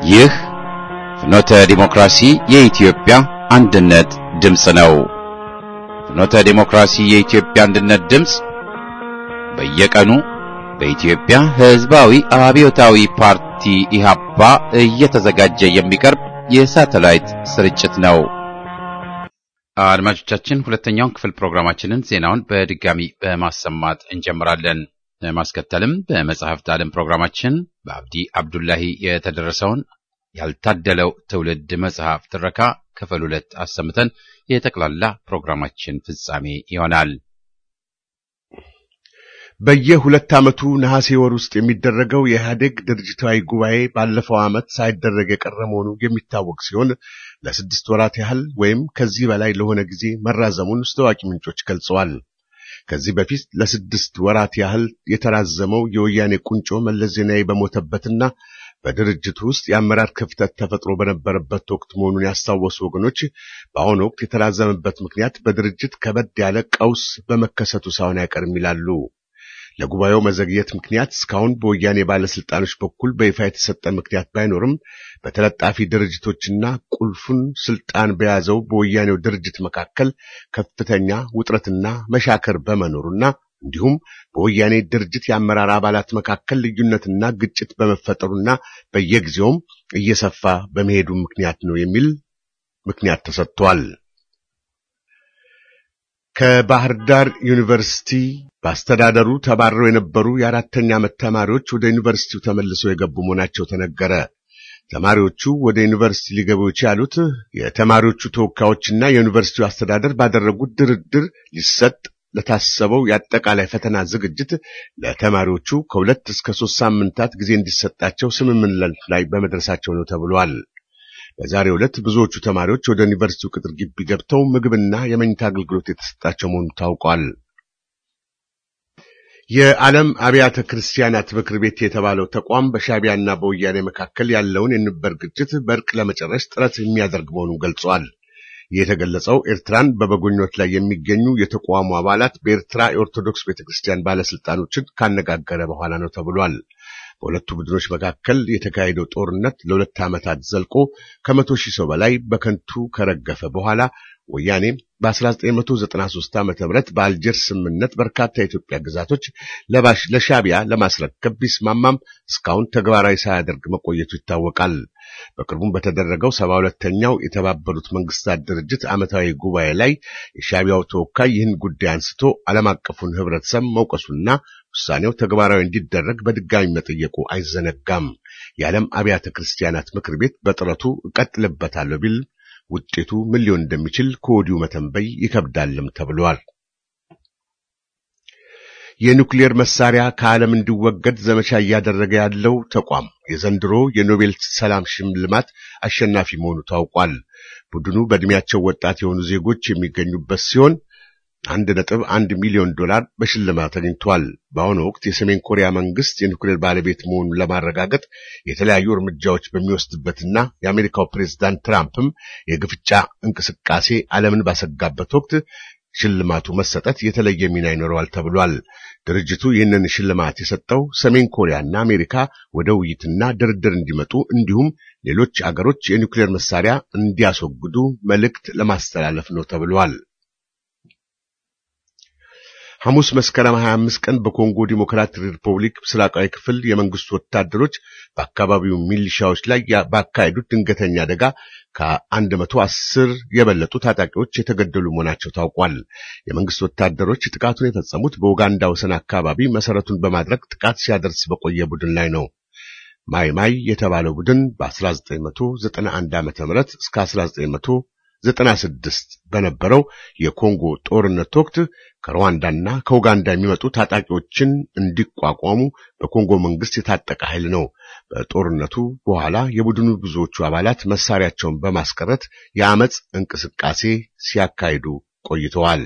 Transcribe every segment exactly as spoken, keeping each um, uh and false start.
ይህ ፍኖተ ዲሞክራሲ የኢትዮጵያ አንድነት ድምፅ ነው። ፍኖተ ዲሞክራሲ የኢትዮጵያ አንድነት ድምፅ በየቀኑ በኢትዮጵያ ሕዝባዊ አብዮታዊ ፓርቲ ኢህአፓ እየተዘጋጀ የሚቀርብ የሳተላይት ስርጭት ነው። አድማጮቻችን፣ ሁለተኛውን ክፍል ፕሮግራማችንን ዜናውን በድጋሚ በማሰማት እንጀምራለን። ለማስከተልም በመጽሐፍት ዓለም ፕሮግራማችን በአብዲ አብዱላሂ የተደረሰውን ያልታደለው ትውልድ መጽሐፍ ትረካ ክፍል ሁለት አሰምተን የጠቅላላ ፕሮግራማችን ፍጻሜ ይሆናል። በየሁለት ዓመቱ ነሐሴ ወር ውስጥ የሚደረገው የኢህአዴግ ድርጅታዊ ጉባኤ ባለፈው ዓመት ሳይደረግ የቀረ መሆኑ የሚታወቅ ሲሆን ለስድስት ወራት ያህል ወይም ከዚህ በላይ ለሆነ ጊዜ መራዘሙን ታዋቂ ምንጮች ገልጸዋል። ከዚህ በፊት ለስድስት ወራት ያህል የተራዘመው የወያኔ ቁንጮ መለስ ዜናዊ በሞተበትና በድርጅቱ ውስጥ የአመራር ክፍተት ተፈጥሮ በነበረበት ወቅት መሆኑን ያስታወሱ ወገኖች በአሁኑ ወቅት የተራዘመበት ምክንያት በድርጅት ከበድ ያለ ቀውስ በመከሰቱ ሳይሆን አይቀርም ይላሉ። ለጉባኤው መዘግየት ምክንያት እስካሁን በወያኔ ባለስልጣኖች በኩል በይፋ የተሰጠ ምክንያት ባይኖርም በተለጣፊ ድርጅቶችና ቁልፉን ስልጣን በያዘው በወያኔው ድርጅት መካከል ከፍተኛ ውጥረትና መሻከር በመኖሩና እንዲሁም በወያኔ ድርጅት የአመራር አባላት መካከል ልዩነትና ግጭት በመፈጠሩና በየጊዜውም እየሰፋ በመሄዱ ምክንያት ነው የሚል ምክንያት ተሰጥቷል። ከባህር ዳር ዩኒቨርሲቲ በአስተዳደሩ ተባረው የነበሩ የአራተኛ ዓመት ተማሪዎች ወደ ዩኒቨርሲቲው ተመልሰው የገቡ መሆናቸው ተነገረ። ተማሪዎቹ ወደ ዩኒቨርሲቲ ሊገቡ የቻሉት የተማሪዎቹ ተወካዮችና የዩኒቨርሲቲው አስተዳደር ባደረጉት ድርድር ሊሰጥ ለታሰበው የአጠቃላይ ፈተና ዝግጅት ለተማሪዎቹ ከሁለት እስከ ሶስት ሳምንታት ጊዜ እንዲሰጣቸው ስምምነት ላይ በመድረሳቸው ነው ተብሏል። በዛሬው ዕለት ብዙዎቹ ተማሪዎች ወደ ዩኒቨርሲቲው ቅጥር ግቢ ገብተው ምግብና የመኝታ አገልግሎት የተሰጣቸው መሆኑ ታውቋል። የዓለም አብያተ ክርስቲያናት ምክር ቤት የተባለው ተቋም በሻዕቢያና በወያኔ መካከል ያለውን የንበር ግጭት በእርቅ ለመጨረስ ጥረት የሚያደርግ መሆኑን ገልጿል። የተገለጸው ኤርትራን በመጎብኘት ላይ የሚገኙ የተቋሙ አባላት በኤርትራ የኦርቶዶክስ ቤተክርስቲያን ባለስልጣኖችን ካነጋገረ በኋላ ነው ተብሏል። በሁለቱ ቡድኖች መካከል የተካሄደው ጦርነት ለሁለት ዓመታት ዘልቆ ከመቶ ሺህ ሰው በላይ በከንቱ ከረገፈ በኋላ ወያኔ በ1993 ዓመተ ምህረት በአልጀርስ ስምምነት በርካታ የኢትዮጵያ ግዛቶች ለባሽ ለሻዕቢያ ለማስረከብ ቢስማማም እስካሁን ተግባራዊ ሳያደርግ መቆየቱ ይታወቃል። በቅርቡም በተደረገው ሰባ ሁለተኛው የተባበሩት መንግስታት ድርጅት ዓመታዊ ጉባኤ ላይ የሻዕቢያው ተወካይ ይህን ጉዳይ አንስቶ ዓለም አቀፉን ህብረተሰብ መውቀሱና ውሳኔው ተግባራዊ እንዲደረግ በድጋሚ መጠየቁ አይዘነጋም። የዓለም አብያተ ክርስቲያናት ምክር ቤት በጥረቱ እቀጥልበታለሁ ቢል ውጤቱ ምን ሊሆን እንደሚችል ከወዲሁ መተንበይ ይከብዳልም ተብሏል። የኒውክሌር መሳሪያ ከዓለም እንዲወገድ ዘመቻ እያደረገ ያለው ተቋም የዘንድሮ የኖቤል ሰላም ሽልማት አሸናፊ መሆኑ ታውቋል። ቡድኑ በእድሜያቸው ወጣት የሆኑ ዜጎች የሚገኙበት ሲሆን አንድ ነጥብ አንድ ሚሊዮን ዶላር በሽልማት አግኝቷል። በአሁኑ ወቅት የሰሜን ኮሪያ መንግስት የኒውክሌር ባለቤት መሆኑን ለማረጋገጥ የተለያዩ እርምጃዎች በሚወስድበትና የአሜሪካው ፕሬዝዳንት ትራምፕም የግፍጫ እንቅስቃሴ ዓለምን ባሰጋበት ወቅት ሽልማቱ መሰጠት የተለየ ሚና ይኖረዋል ተብሏል። ድርጅቱ ይህንን ሽልማት የሰጠው ሰሜን ኮሪያና አሜሪካ ወደ ውይይትና ድርድር እንዲመጡ እንዲሁም ሌሎች አገሮች የኒውክሌር መሳሪያ እንዲያስወግዱ መልእክት ለማስተላለፍ ነው ተብሏል። ሐሙስ መስከረም ሀያ አምስት ቀን በኮንጎ ዲሞክራቲክ ሪፐብሊክ ምስራቃዊ ክፍል የመንግስቱ ወታደሮች በአካባቢው ሚሊሻዎች ላይ ባካሄዱት ድንገተኛ አደጋ ከአንድ መቶ አስር የበለጡ ታጣቂዎች የተገደሉ መሆናቸው ታውቋል። የመንግስት ወታደሮች ጥቃቱን የፈጸሙት በኡጋንዳ ወሰን አካባቢ መሰረቱን በማድረግ ጥቃት ሲያደርስ በቆየ ቡድን ላይ ነው። ማይ ማይ የተባለው ቡድን በ1991 ዓመተ ምህረት እስከ አስራ ዘጠኝ መቶ ዘጠና ስድስት በነበረው የኮንጎ ጦርነት ወቅት ከሩዋንዳና ከኡጋንዳ የሚመጡ ታጣቂዎችን እንዲቋቋሙ በኮንጎ መንግስት የታጠቀ ኃይል ነው። በጦርነቱ በኋላ የቡድኑ ብዙዎቹ አባላት መሳሪያቸውን በማስቀረት የአመጽ እንቅስቃሴ ሲያካሂዱ ቆይተዋል።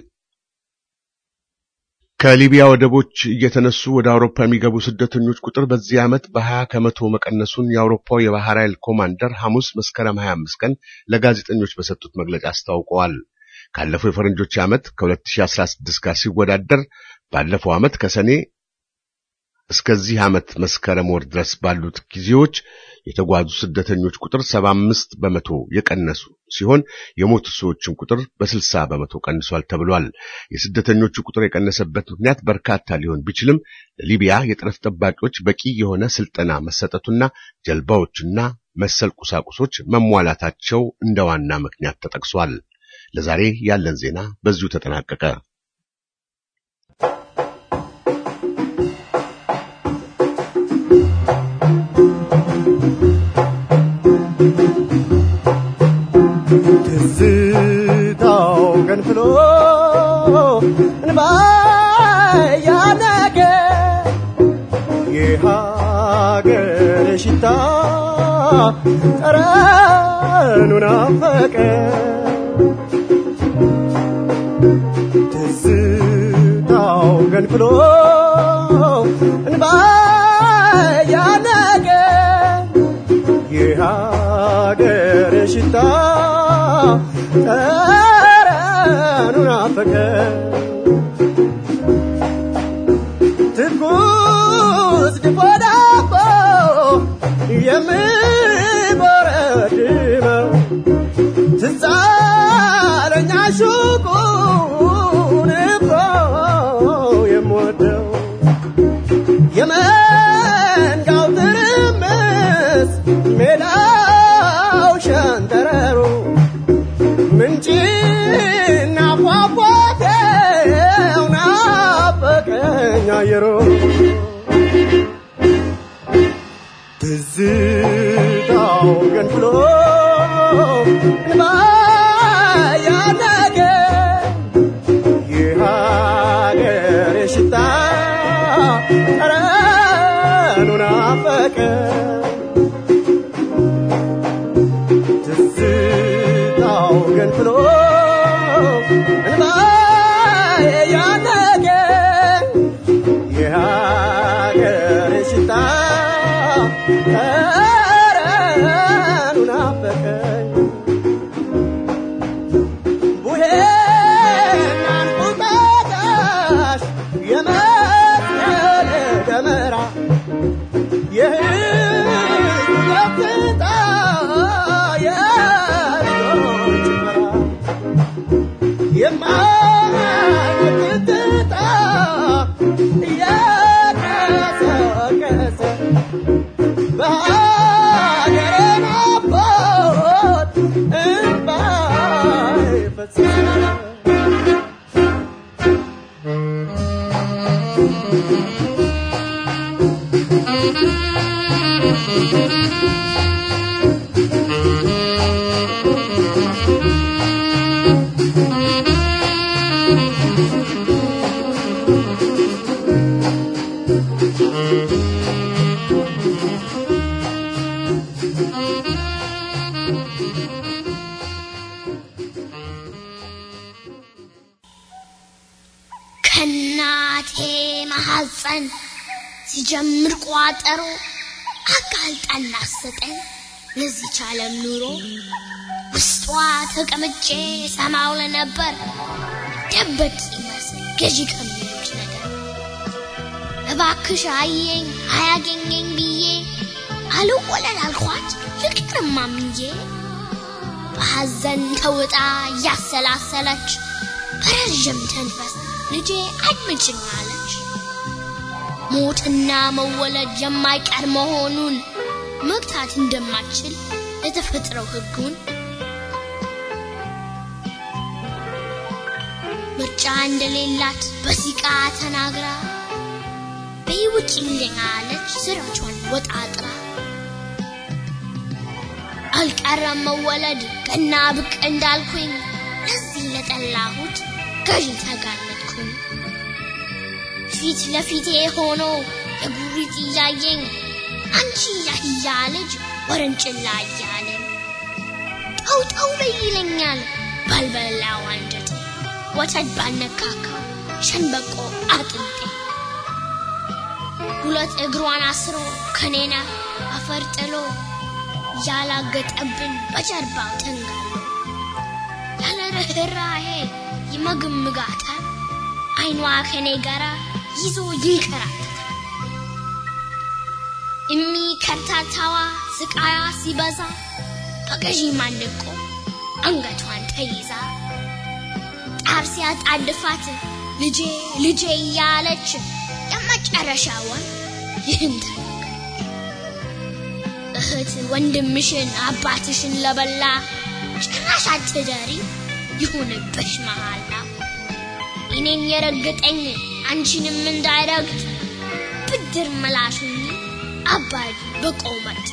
ከሊቢያ ወደቦች እየተነሱ ወደ አውሮፓ የሚገቡ ስደተኞች ቁጥር በዚህ ዓመት በሀያ ከመቶ መቀነሱን የአውሮፓው የባህር ኃይል ኮማንደር ሐሙስ መስከረም ሀያ አምስት ቀን ለጋዜጠኞች በሰጡት መግለጫ አስታውቀዋል። ካለፈው የፈረንጆች ዓመት ከሁለት ሺህ አስራ ስድስት ጋር ሲወዳደር ባለፈው ዓመት ከሰኔ እስከዚህ ዓመት መስከረም ወር ድረስ ባሉት ጊዜዎች የተጓዙ ስደተኞች ቁጥር ሰባ አምስት በመቶ የቀነሱ ሲሆን የሞቱ ሰዎችም ቁጥር በስልሳ በመቶ ቀንሷል ተብሏል። የስደተኞቹ ቁጥር የቀነሰበት ምክንያት በርካታ ሊሆን ቢችልም ለሊቢያ የጠረፍ ጠባቂዎች በቂ የሆነ ስልጠና መሰጠቱና ጀልባዎችና መሰል ቁሳቁሶች መሟላታቸው እንደ ዋና ምክንያት ተጠቅሷል። ለዛሬ ያለን ዜና በዚሁ ተጠናቀቀ። ትዝታው ገንፍሎ እንባ ያነገ የሀገር ሽታ ጠረኑ ናፈቀ ትዝታው ገንፍሎ እንባ ያነገ የሀገር ሽታ ጠረኑ ናፈቀ ትኩስ ድፎ ዳቦ የሚበረድመው ትዝ አለኝ አሹቁን እኮ የምወደው የመንጋው ትርምስ ሜዳው ሸንተረሩ ምንጭና ፏፏቴው ናፈቀኝ አየሩ ትዝታው ገንፍሎ እንባ ያነገ የሀገር ሽታ ጠረኑ ናፈቀ ትዝታው ገንፍሎ እንባ ያነገ የሀገር ሽታ ጠረኑ ናፈቀኝ ቡሄና እንቁጣጣሽ የመስቀል ደመራ የህዝብ ደስታ የልጆች መራ የማይሞት ትዝታ እየቀሰቀሰ በሀገሬ ናፍቆት እንባዬ ፈሰሰ ከናቴ ማሐፀን ሲጀምር ቋጠሮ አጋልጣና ሰጠኝ ለዚህ ዓለም ኑሮ ውስጧ ተቀምጬ ሰማው ለነበር ደበቅ ይመስል ገዢ ከሚሉት ነገር እባክሽ አየኝ አያገኘኝ ብዬ አልወለል አልኳት ፍቅርማ ምንጄ በሐዘን ተውጣ ያሰላሰለች በረጅም ተንፈስ ልጄ አድምጭኝ አለች ሞትና መወለድ የማይቀር መሆኑን መግታት እንደማትችል የተፈጥረው ህጉን ምርጫ እንደሌላት በሲቃ ተናግራ በይውጭልኝ አለች ስራቿን ወጣጥራ አልቀረም መወለድ ገና ብቅ እንዳልኩኝ ለዚህ ለጠላሁት ገዢ ተጋለጥኩኝ ፊት ለፊቴ ሆኖ የጉሪት እያየኝ አንቺ ያህያ ልጅ ወረንጭላ እያለኝ ጠው ጠው በይለኛል ባልበላው አንጀቴ ወተት ባነካካው ሸንበቆ አጥንቴ ሁለት እግሯን አስሮ ከኔና አፈር ጥሎ ያላገጠብን በጀርባው ተንጋሎ ያለ ርህራሄ ይመግምጋታል አይኗ ከኔ ጋራ ይዞ ይንከራተታል እሚ ከርታታዋ ስቃያ ሲበዛ በገዢ ማንቆ አንገቷን ተይዛ ጣርሲያ ጣድፋት ልጄ ልጄ ያለች የመጨረሻውን ይህን እህት ወንድምሽን አባትሽን ለበላ ጭራሽ አትደሪ ይሁንብሽ መሃላ እኔን የረገጠኝ አንቺንም እንዳይረግጥ ብድር መላሹኝ አባድ በቆመት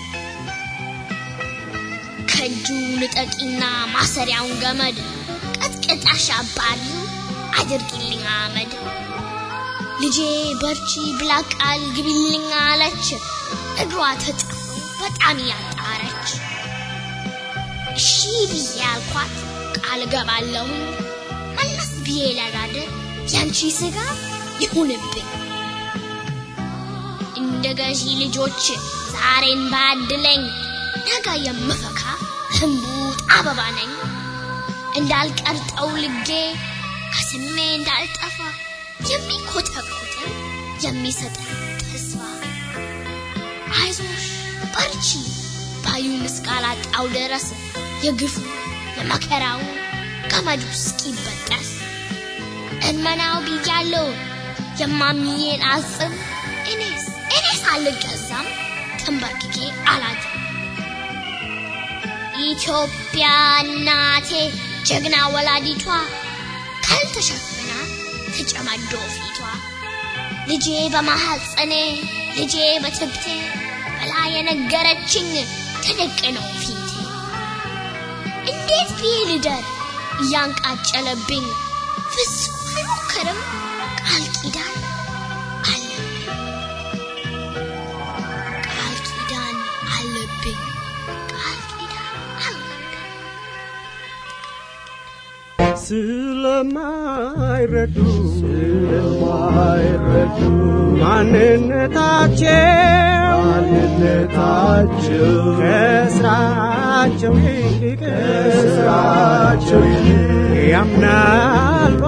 ከጁ ንጠቂና ማሰሪያውን ገመድ ቀጥቅጣሽ አባሪው አድርጊልኝ አመድ ልጄ በርቺ ብላ ቃል ግቢልኝ አለች እግሯ ተጣ በጣም ያጣረች እሺ ብዬ አልኳት ቃል ገባለሁ መለስ ብዬ ላዳደር ያንቺ ስጋ ይሁንብኝ እንደገዢ ልጆች ዛሬን ባድለኝ ነገ የምፈካ ህንቡት አበባ ነኝ እንዳልቀርጠው ልጌ ከስሜ እንዳልጠፋ የሚኮተኮት የሚሰጥ ተስፋ አይዞሽ በርቺ ባዩን እስካላጣው ድረስ የግፉ የመከራው ገመዱ እስኪበጠስ እንመናው ብያለሁ የማሚዬን አጽም እኔስ እኔስ አልገዛም ተንበርክኬ አላት ኢትዮጵያ እናቴ ጀግና ወላዲቷ ካልተሸፈና ተጨማዶ ፊቷ ልጄ በማህፀኔ ልጄ በትብቴ በላ የነገረችኝ ተደቅነው ፊቴ እንዴት ቢልደር ያንቃጨለብኝ ፍጹም አልሞከርም ቃል ኪዳን አለብኝ ቃል ኪዳን አለብኝ ቃል ኪዳን አለብኝ ስለማይረዱ ስለማይረዱ ማንነታቸው ማንነታቸው ከስራቸው ይልቅ ከስራቸው ይልቅ ያምናሉ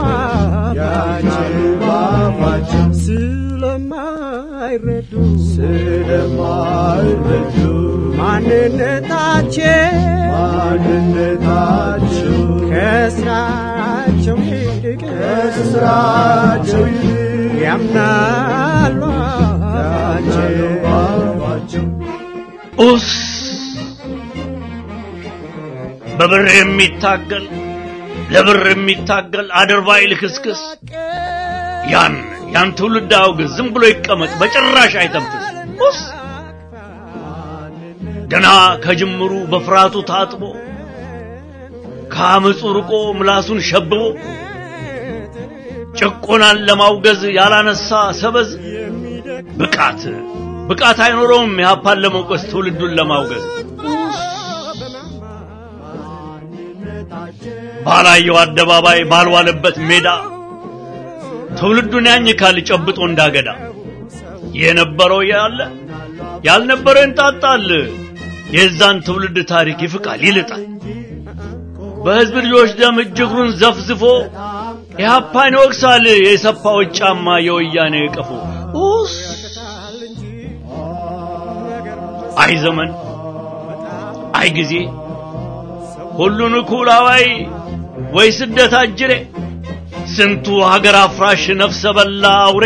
አፋቸው ስለማይረዱ ስለማይረዱ ማንነታቸው ማንነታቸው ከስራቸው ይልቅ ከስራቸው ይልቅ ያምናሉ አፋቸው ኡስ በብር የሚታገል ለብር የሚታገል አድርባይ ልክስክስ ያን ያን ትውልድ አውግዝ ዝም ብሎ ይቀመጥ በጭራሽ አይተምትስ ኡስ ገና ከጅምሩ በፍራቱ ታጥቦ ከአመፁ ርቆ ምላሱን ሸብቦ ጭቆናን ለማውገዝ ያላነሳ ሰበዝ ብቃት ብቃት አይኖረውም ያፓል ለመውቀስ ትውልዱን ለማውገዝ ባላየው አደባባይ ባልዋለበት ሜዳ ትውልዱን ያኝካል ጨብጦ እንዳገዳ የነበረው ያለ ያልነበረው እንጣጣል የዛን ትውልድ ታሪክ ይፍቃል ይልጣል በህዝብ ልጆች ደም እጅግሩን ዘፍዝፎ ያፓን ወክሳል የሰፋው ጫማ የወያኔ ቀፉ ኡስ አይ ዘመን አይ ጊዜ ሁሉን ኩላዋይ ወይ ስደት አጅሬ ስንቱ ሀገር አፍራሽ ነፍሰ በላ አውሬ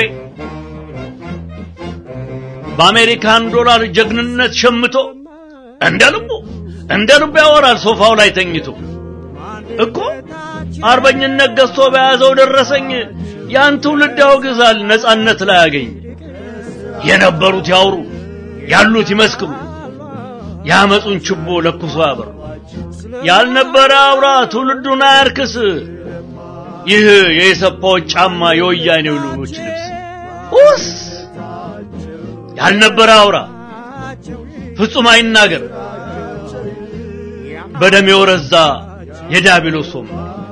በአሜሪካን ዶላር ጀግንነት ሸምቶ እንደልቡ እንደልቡ ያወራል ሶፋው ላይ ተኝቶ እኮ አርበኝነት ገዝቶ በያዘው ደረሰኝ ያን ትውልድ ያወግዛል ነጻነት ላይ ያገኝ የነበሩት ያውሩ ያሉት ይመስክሩ ያመጹን ችቦ ለኩሶ ያበሩ ያልነበረ አውራ ትውልዱን አያርክስ ይህ የሰፋው ጫማ የወያኔው ልጆች ልብስ ኡስ ያልነበረ አውራ ፍጹም አይናገር በደም የወረዛ የዳቢሎስ ሶም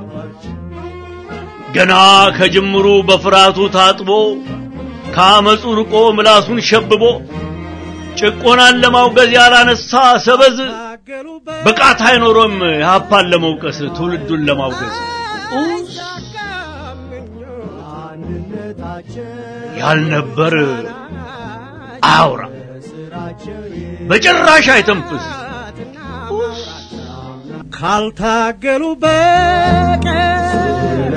ገና ከጅምሩ በፍራቱ ታጥቦ ከአመፁ ርቆ ምላሱን ሸብቦ ጭቆናን ለማውገዝ ያላነሳ ሰበዝ ብቃት አይኖርም ያፓል ለመውቀስ ትውልዱን ለማውገዝ ያልነበር አውራ በጭራሽ አይተንፍስ ካልታገሉ በቀር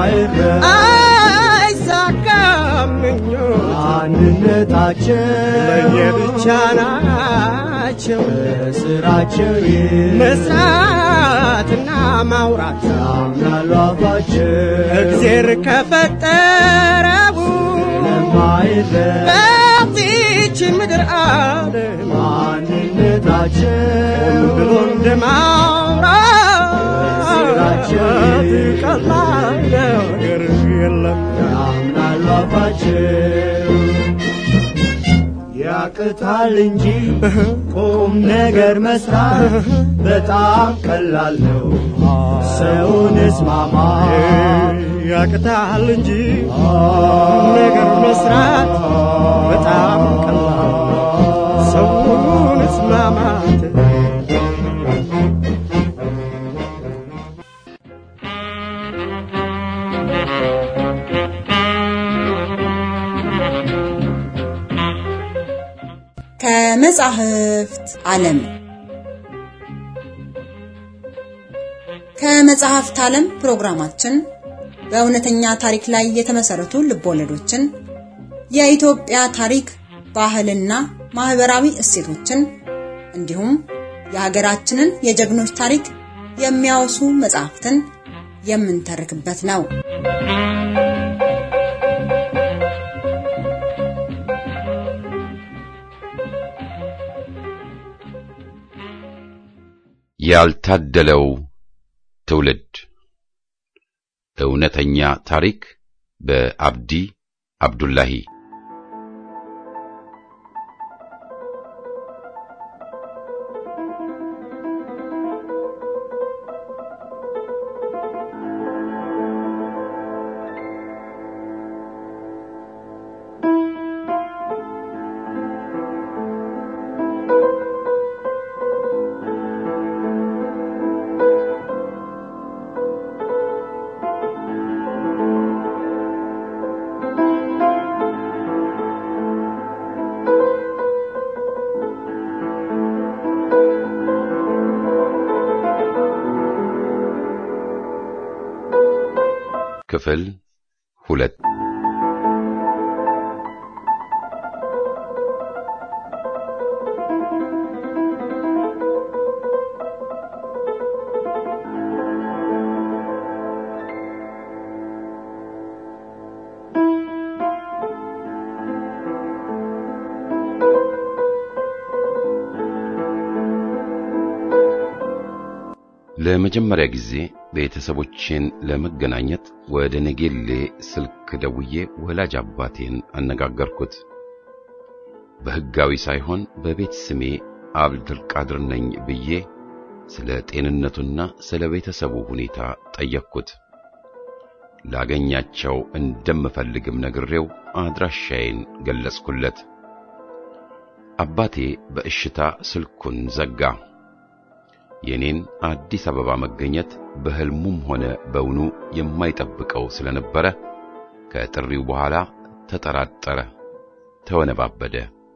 አይሳካም አንድነታቸው ለየብቻ ናቸው ስራቸው መስራትና ማውራት ያምናሉ አፋቸው እግዚአብሔር ከፈጠረው በዚች ምድር ዓለም አንድነታቸው ብሎ እንደማውራት ቀላል ነገር የለም ያምናሉ አፋቸው ያቅታል እንጂ ቁም ነገር መስራት በጣም ቀላል ነው ሰውን እስማማ ያቅታል እንጂ ቁም ነገር መስራት በጣም ቀላል ሰውን እስማማት ከመጻሕፍት ዓለም ከመጻሕፍት ዓለም ፕሮግራማችን በእውነተኛ ታሪክ ላይ የተመሰረቱ ልቦለዶችን የኢትዮጵያ ታሪክ ባህልና ማህበራዊ እሴቶችን እንዲሁም የሀገራችንን የጀግኖች ታሪክ የሚያወሱ መጻሕፍትን የምንተርክበት ነው። ያልታደለው ትውልድ እውነተኛ ታሪክ በአብዲ አብዱላሂ ክፍል ሁለት ለመጀመሪያ ጊዜ ቤተሰቦቼን ለመገናኘት ወደ ነጌሌ ስልክ ደውዬ ወላጅ አባቴን አነጋገርኩት። በህጋዊ ሳይሆን በቤት ስሜ አብዱል ቃድር ነኝ ብዬ ስለ ጤንነቱና ስለ ቤተሰቡ ሁኔታ ጠየቅኩት። ላገኛቸው እንደምፈልግም ነግሬው አድራሻዬን ገለጽኩለት። አባቴ በእሽታ ስልኩን ዘጋ። የኔን አዲስ አበባ መገኘት በህልሙም ሆነ በውኑ የማይጠብቀው ስለነበረ ከጥሪው በኋላ ተጠራጠረ፣ ተወነባበደ።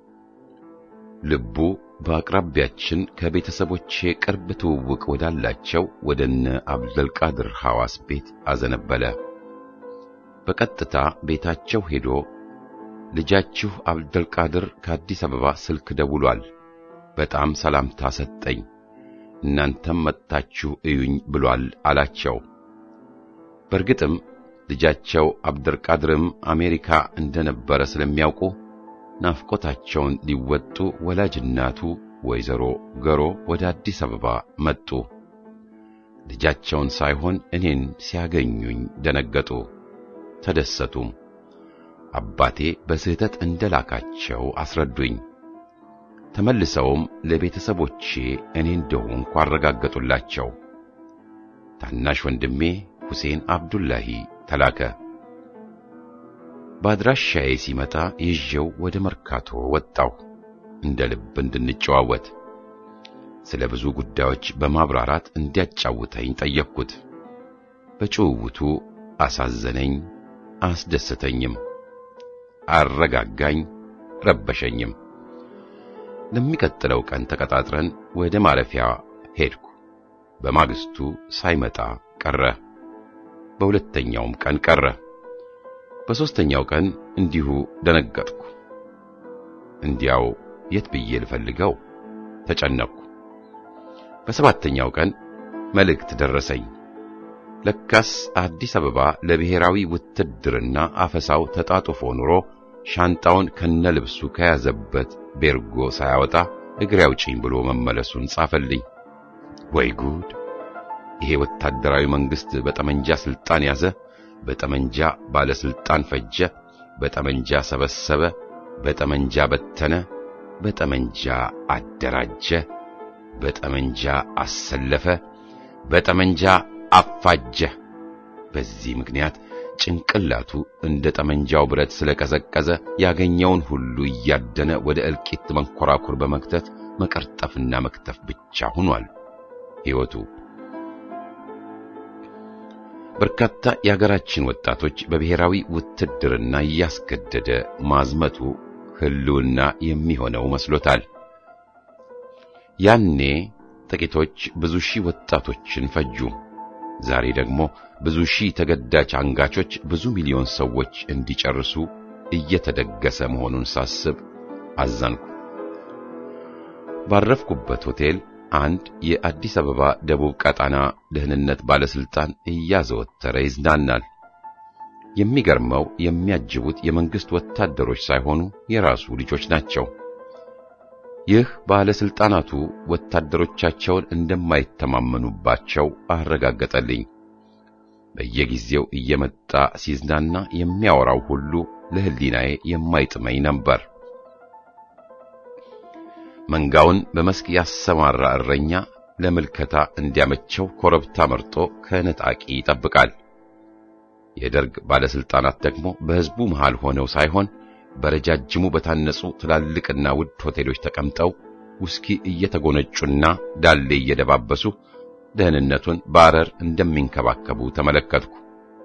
ልቡ በአቅራቢያችን ከቤተሰቦቼ ቅርብ ትውውቅ ወዳላቸው ወደነ አብዱል ቃድር ሐዋስ ቤት አዘነበለ። በቀጥታ ቤታቸው ሄዶ ልጃችሁ አብዱል ቃድር ከአዲስ አበባ ስልክ ደውሏል፣ በጣም ሰላምታ ሰጠኝ፣ እናንተም መጣችሁ እዩኝ ብሏል አላቸው። በርግጥም ልጃቸው አብዱል ቃድርም አሜሪካ እንደነበረ ስለሚያውቁ ናፍቆታቸውን ሊወጡ ወላጅናቱ ወይዘሮ ገሮ ወደ አዲስ አበባ መጡ። ልጃቸውን ሳይሆን እኔን ሲያገኙኝ ደነገጡ፣ ተደሰቱም። አባቴ በስህተት እንደላካቸው አስረዱኝ። ተመልሰውም ለቤተሰቦቼ እኔ እንደሆንኩ አረጋገጡላቸው። ታናሽ ወንድሜ ሁሴን አብዱላሂ ተላከ። ባድራሻዬ ሲመጣ ይዤው ወደ መርካቶ ወጣሁ፣ እንደ ልብ እንድንጨዋወት። ስለ ብዙ ጉዳዮች በማብራራት እንዲያጫውተኝ ጠየቅኩት። በጭውውቱ አሳዘነኝ፣ አስደሰተኝም፣ አረጋጋኝ፣ ረበሸኝም። ለሚቀጥለው ቀን ተቀጣጥረን ወደ ማረፊያ ሄድኩ። በማግስቱ ሳይመጣ ቀረ። በሁለተኛውም ቀን ቀረ። በሶስተኛው ቀን እንዲሁ ደነገጥኩ። እንዲያው የት ብዬ ልፈልገው ተጨነቅኩ። በሰባተኛው ቀን መልእክት ደረሰኝ። ለካስ አዲስ አበባ ለብሔራዊ ውትድርና አፈሳው ተጣጥፎ ኑሮ ሻንጣውን ከነልብሱ ከያዘበት ቤርጎ ሳያወጣ እግሬ አውጪኝ ብሎ መመለሱን ጻፈልኝ። ወይ ጉድ! ይሄ ወታደራዊ መንግስት በጠመንጃ ስልጣን ያዘ፣ በጠመንጃ ባለስልጣን ፈጀ፣ በጠመንጃ ሰበሰበ፣ በጠመንጃ በተነ፣ በጠመንጃ አደራጀ፣ በጠመንጃ አሰለፈ፣ በጠመንጃ አፋጀ። በዚህ ምክንያት ጭንቅላቱ እንደ ጠመንጃው ብረት ስለቀዘቀዘ ያገኘውን ሁሉ እያደነ ወደ እልቂት መንኮራኩር በመክተት መቀርጠፍና መክተፍ ብቻ ሆኗል ሕይወቱ። በርካታ የሀገራችን ወጣቶች በብሔራዊ ውትድርና እያስገደደ ማዝመቱ ህልውና የሚሆነው መስሎታል። ያኔ ጥቂቶች ብዙ ሺህ ወጣቶችን ፈጁ። ዛሬ ደግሞ ብዙ ሺህ ተገዳጅ አንጋቾች ብዙ ሚሊዮን ሰዎች እንዲጨርሱ እየተደገሰ መሆኑን ሳስብ አዘንኩ። ባረፍኩበት ሆቴል አንድ የአዲስ አበባ ደቡብ ቀጣና ደህንነት ባለስልጣን እያዘወተረ ይዝናናል። የሚገርመው የሚያጅቡት የመንግስት ወታደሮች ሳይሆኑ የራሱ ልጆች ናቸው። ይህ ባለስልጣናቱ ወታደሮቻቸውን እንደማይተማመኑባቸው አረጋገጠልኝ። በየጊዜው እየመጣ ሲዝናና የሚያወራው ሁሉ ለህሊናዬ የማይጥመኝ ነበር። መንጋውን በመስክ ያሰማራ እረኛ ለምልከታ እንዲያመቸው ኮረብታ መርጦ ከነጣቂ ይጠብቃል። የደርግ ባለስልጣናት ደግሞ በህዝቡ መሃል ሆነው ሳይሆን በረጃጅሙ በታነጹ ትላልቅና ውድ ሆቴሎች ተቀምጠው ውስኪ እየተጎነጩና ዳሌ እየደባበሱ ደህንነቱን ባረር እንደሚንከባከቡ ተመለከትኩ።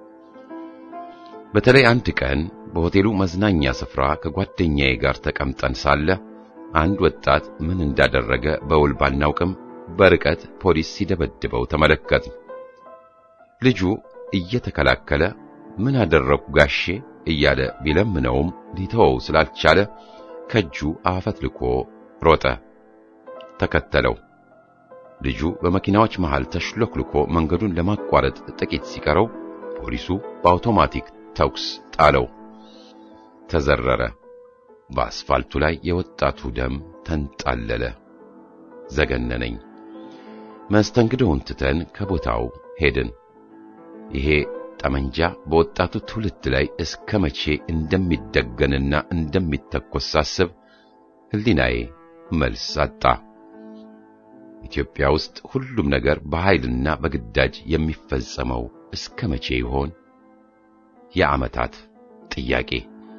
በተለይ አንድ ቀን በሆቴሉ መዝናኛ ስፍራ ከጓደኛዬ ጋር ተቀምጠን ሳለ አንድ ወጣት ምን እንዳደረገ በውል ባናውቅም በርቀት ፖሊስ ሲደበድበው ተመለከትን። ልጁ እየተከላከለ ምን አደረኩ ጋሼ እያለ ቢለምነውም ሊተወው ስላልቻለ ከጁ አፈትልኮ ሮጠ። ተከተለው። ልጁ በመኪናዎች መሃል ተሽሎክልኮ መንገዱን ለማቋረጥ ጥቂት ሲቀረው ፖሊሱ በአውቶማቲክ ተኩስ ጣለው። ተዘረረ። በአስፋልቱ ላይ የወጣቱ ደም ተንጣለለ። ዘገነነኝ። መስተንግዶውን ትተን ከቦታው ሄድን። ይሄ ጠመንጃ በወጣቱ ትውልድ ላይ እስከ መቼ እንደሚደገንና እንደሚተኮስ ሳስብ ህሊናዬ መልስ አጣ። ኢትዮጵያ ውስጥ ሁሉም ነገር በኃይልና በግዳጅ የሚፈጸመው እስከ መቼ ይሆን? የዓመታት ጥያቄ።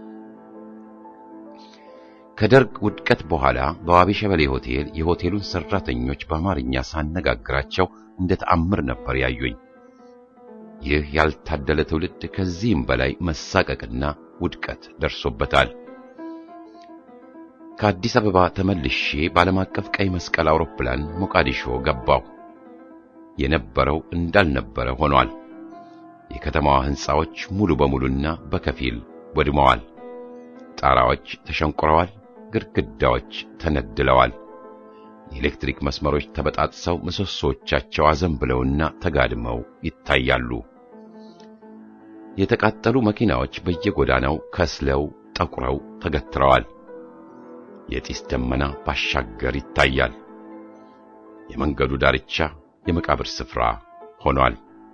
ከደርግ ውድቀት በኋላ በዋቢ ሸበሌ ሆቴል የሆቴሉን ሰራተኞች በአማርኛ ሳነጋግራቸው እንደ ተአምር ነበር ያዩኝ። ይህ ያልታደለ ትውልድ ከዚህም በላይ መሳቀቅና ውድቀት ደርሶበታል። ከአዲስ አበባ ተመልሼ በዓለም አቀፍ ቀይ መስቀል አውሮፕላን ሞቃዲሾ ገባሁ። የነበረው እንዳልነበረ ሆኗል። የከተማዋ ህንጻዎች ሙሉ በሙሉና በከፊል ወድመዋል። ጣራዎች ተሸንቁረዋል። ግድግዳዎች ተነድለዋል። የኤሌክትሪክ መስመሮች ተበጣጥሰው ምሰሶቻቸው አዘንብለውና ተጋድመው ይታያሉ። የተቃጠሉ መኪናዎች በየጎዳናው ከስለው ጠቁረው ተገትረዋል። የጢስ ደመና ባሻገር ይታያል። የመንገዱ ዳርቻ የመቃብር ስፍራ ሆኗል።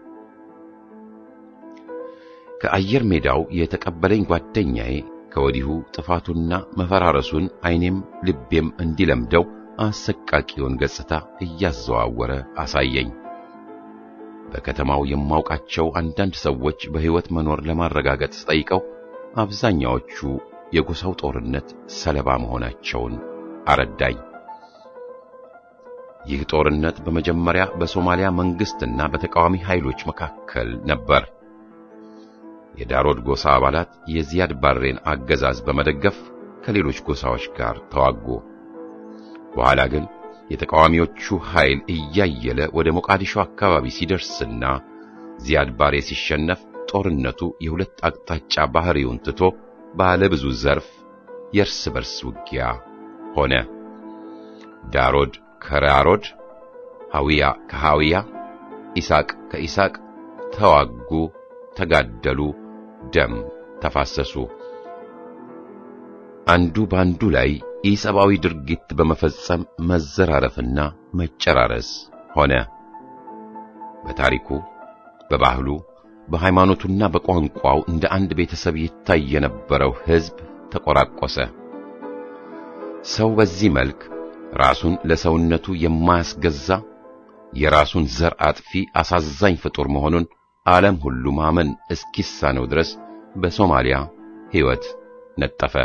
ከአየር ሜዳው የተቀበለኝ ጓደኛዬ ከወዲሁ ጥፋቱና መፈራረሱን አይኔም ልቤም እንዲለምደው አሰቃቂውን ገጽታ እያዘዋወረ አሳየኝ። በከተማው የማውቃቸው አንዳንድ ሰዎች በሕይወት መኖር ለማረጋገጥ ጠይቀው አብዛኛዎቹ የጎሳው ጦርነት ሰለባ መሆናቸውን አረዳኝ። ይህ ጦርነት በመጀመሪያ በሶማሊያ መንግስትና በተቃዋሚ ኃይሎች መካከል ነበር። የዳሮድ ጎሳ አባላት የዚያድ ባሬን አገዛዝ በመደገፍ ከሌሎች ጎሳዎች ጋር ተዋጉ። በኋላ ግን የተቃዋሚዎቹ ኃይል እያየለ ወደ ሞቃዲሾ አካባቢ ሲደርስና ዚያድ ባሬ ሲሸነፍ ጦርነቱ የሁለት አቅጣጫ ባህሪውን ትቶ ባለ ብዙ ዘርፍ የእርስ በርስ ውጊያ ሆነ። ዳሮድ ከራሮድ፣ ሐዊያ ከሐዊያ፣ ኢሳቅ ከኢሳቅ ተዋጉ፣ ተጋደሉ፣ ደም ተፋሰሱ። አንዱ ባንዱ ላይ ኢሰብአዊ ድርጊት በመፈጸም መዘራረፍና መጨራረስ ሆነ። በታሪኩ፣ በባህሉ፣ በሃይማኖቱና በቋንቋው እንደ አንድ ቤተሰብ ይታይ የነበረው ሕዝብ ተቆራቆሰ። ሰው በዚህ መልክ ራሱን ለሰውነቱ የማያስገዛ የራሱን ዘር አጥፊ አሳዛኝ ፍጡር መሆኑን ዓለም ሁሉ ማመን እስኪሳነው ድረስ በሶማሊያ ሕይወት ነጠፈ።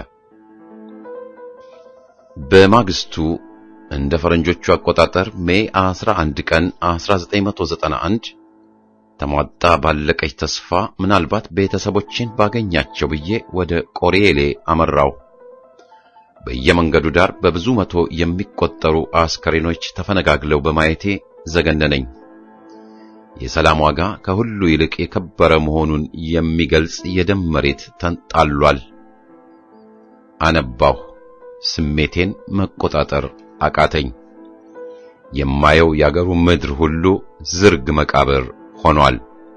በማግስቱ እንደ ፈረንጆቹ አቆጣጠር ሜይ አስራ አንድ ቀን አስራ ዘጠኝ መቶ ዘጠና አንድ ተሟጣ ባለቀች ተስፋ ምናልባት ቤተሰቦችን ባገኛቸው ብዬ ወደ ቆሬሌ አመራው። በየመንገዱ ዳር በብዙ መቶ የሚቆጠሩ አስከሬኖች ተፈነጋግለው በማየቴ ዘገነነኝ። የሰላም ዋጋ ከሁሉ ይልቅ የከበረ መሆኑን የሚገልጽ የደም መሬት ተንጣሏል። አነባሁ። ስሜቴን መቆጣጠር አቃተኝ። የማየው ያገሩ ምድር ሁሉ ዝርግ መቃብር ሆኗል።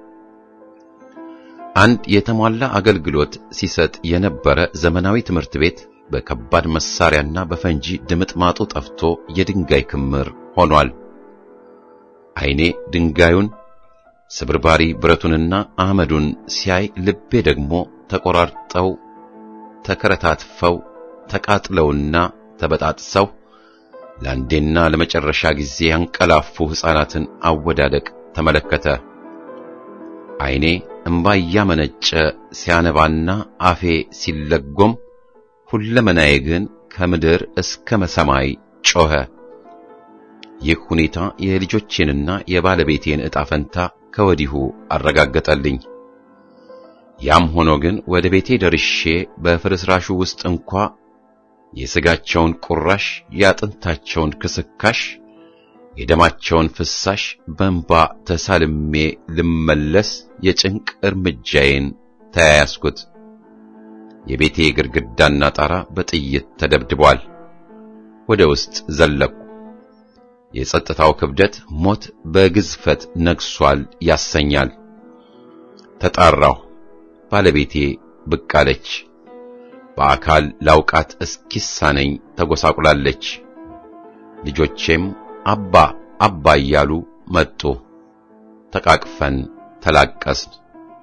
አንድ የተሟላ አገልግሎት ሲሰጥ የነበረ ዘመናዊ ትምህርት ቤት በከባድ መሳሪያና በፈንጂ ድምጥማጡ ጠፍቶ የድንጋይ ክምር ሆኗል። ዓይኔ ድንጋዩን፣ ስብርባሪ ብረቱንና አመዱን ሲያይ ልቤ ደግሞ ተቆራርጠው ተከረታትፈው ተቃጥለውና ተበጣጥሰው ለአንዴና ለመጨረሻ ጊዜ ያንቀላፉ ሕፃናትን አወዳደቅ ተመለከተ። ዓይኔ እንባ እያመነጨ ሲያነባና አፌ ሲለጎም፣ ሁለመናዬ ግን ከምድር እስከ ሰማይ ጮኸ። ይህ ሁኔታ የልጆቼንና የባለቤቴን ዕጣ ፈንታ ከወዲሁ አረጋገጠልኝ። ያም ሆኖ ግን ወደ ቤቴ ደርሼ በፍርስራሹ ውስጥ እንኳ የሥጋቸውን ቁራሽ፣ የአጥንታቸውን ክስካሽ፣ የደማቸውን ፍሳሽ በእንባ ተሳልሜ ልመለስ የጭንቅ እርምጃዬን ተያያዝኩት። የቤቴ ግድግዳና ጣራ በጥይት ተደብድቧል። ወደ ውስጥ ዘለቅኩ። የጸጥታው ክብደት ሞት በግዝፈት ነግሷል ያሰኛል። ተጣራሁ። ባለቤቴ ብቅ አለች። በአካል ላውቃት እስኪሳነኝ ተጎሳቁላለች። ልጆቼም አባ አባ እያሉ መጡ። ተቃቅፈን ተላቀስን።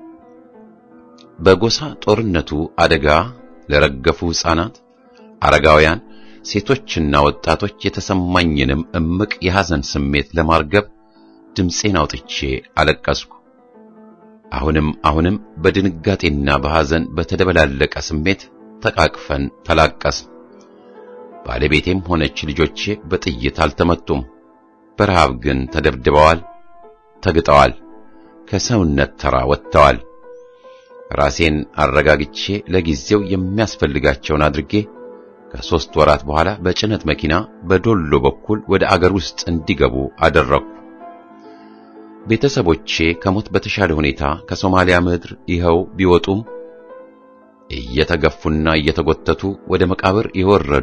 በጎሳ ጦርነቱ አደጋ ለረገፉ ሕፃናት፣ አረጋውያን፣ ሴቶችና ወጣቶች የተሰማኝንም እምቅ የሐዘን ስሜት ለማርገብ ድምፄን አውጥቼ አለቀስኩ። አሁንም አሁንም በድንጋጤና በሐዘን በተደበላለቀ ስሜት ተቃቅፈን ተላቀስን። ባለቤቴም ሆነች ልጆቼ በጥይት አልተመቱም። በረሃብ ግን ተደብድበዋል፣ ተግጠዋል፣ ከሰውነት ተራ ወጥተዋል። ራሴን አረጋግቼ ለጊዜው የሚያስፈልጋቸውን አድርጌ ከሦስት ወራት በኋላ በጭነት መኪና በዶሎ በኩል ወደ አገር ውስጥ እንዲገቡ አደረግኩ። ቤተሰቦቼ ከሞት በተሻለ ሁኔታ ከሶማሊያ ምድር ይኸው ቢወጡም እየተገፉና እየተጎተቱ ወደ መቃብር የወረዱ፣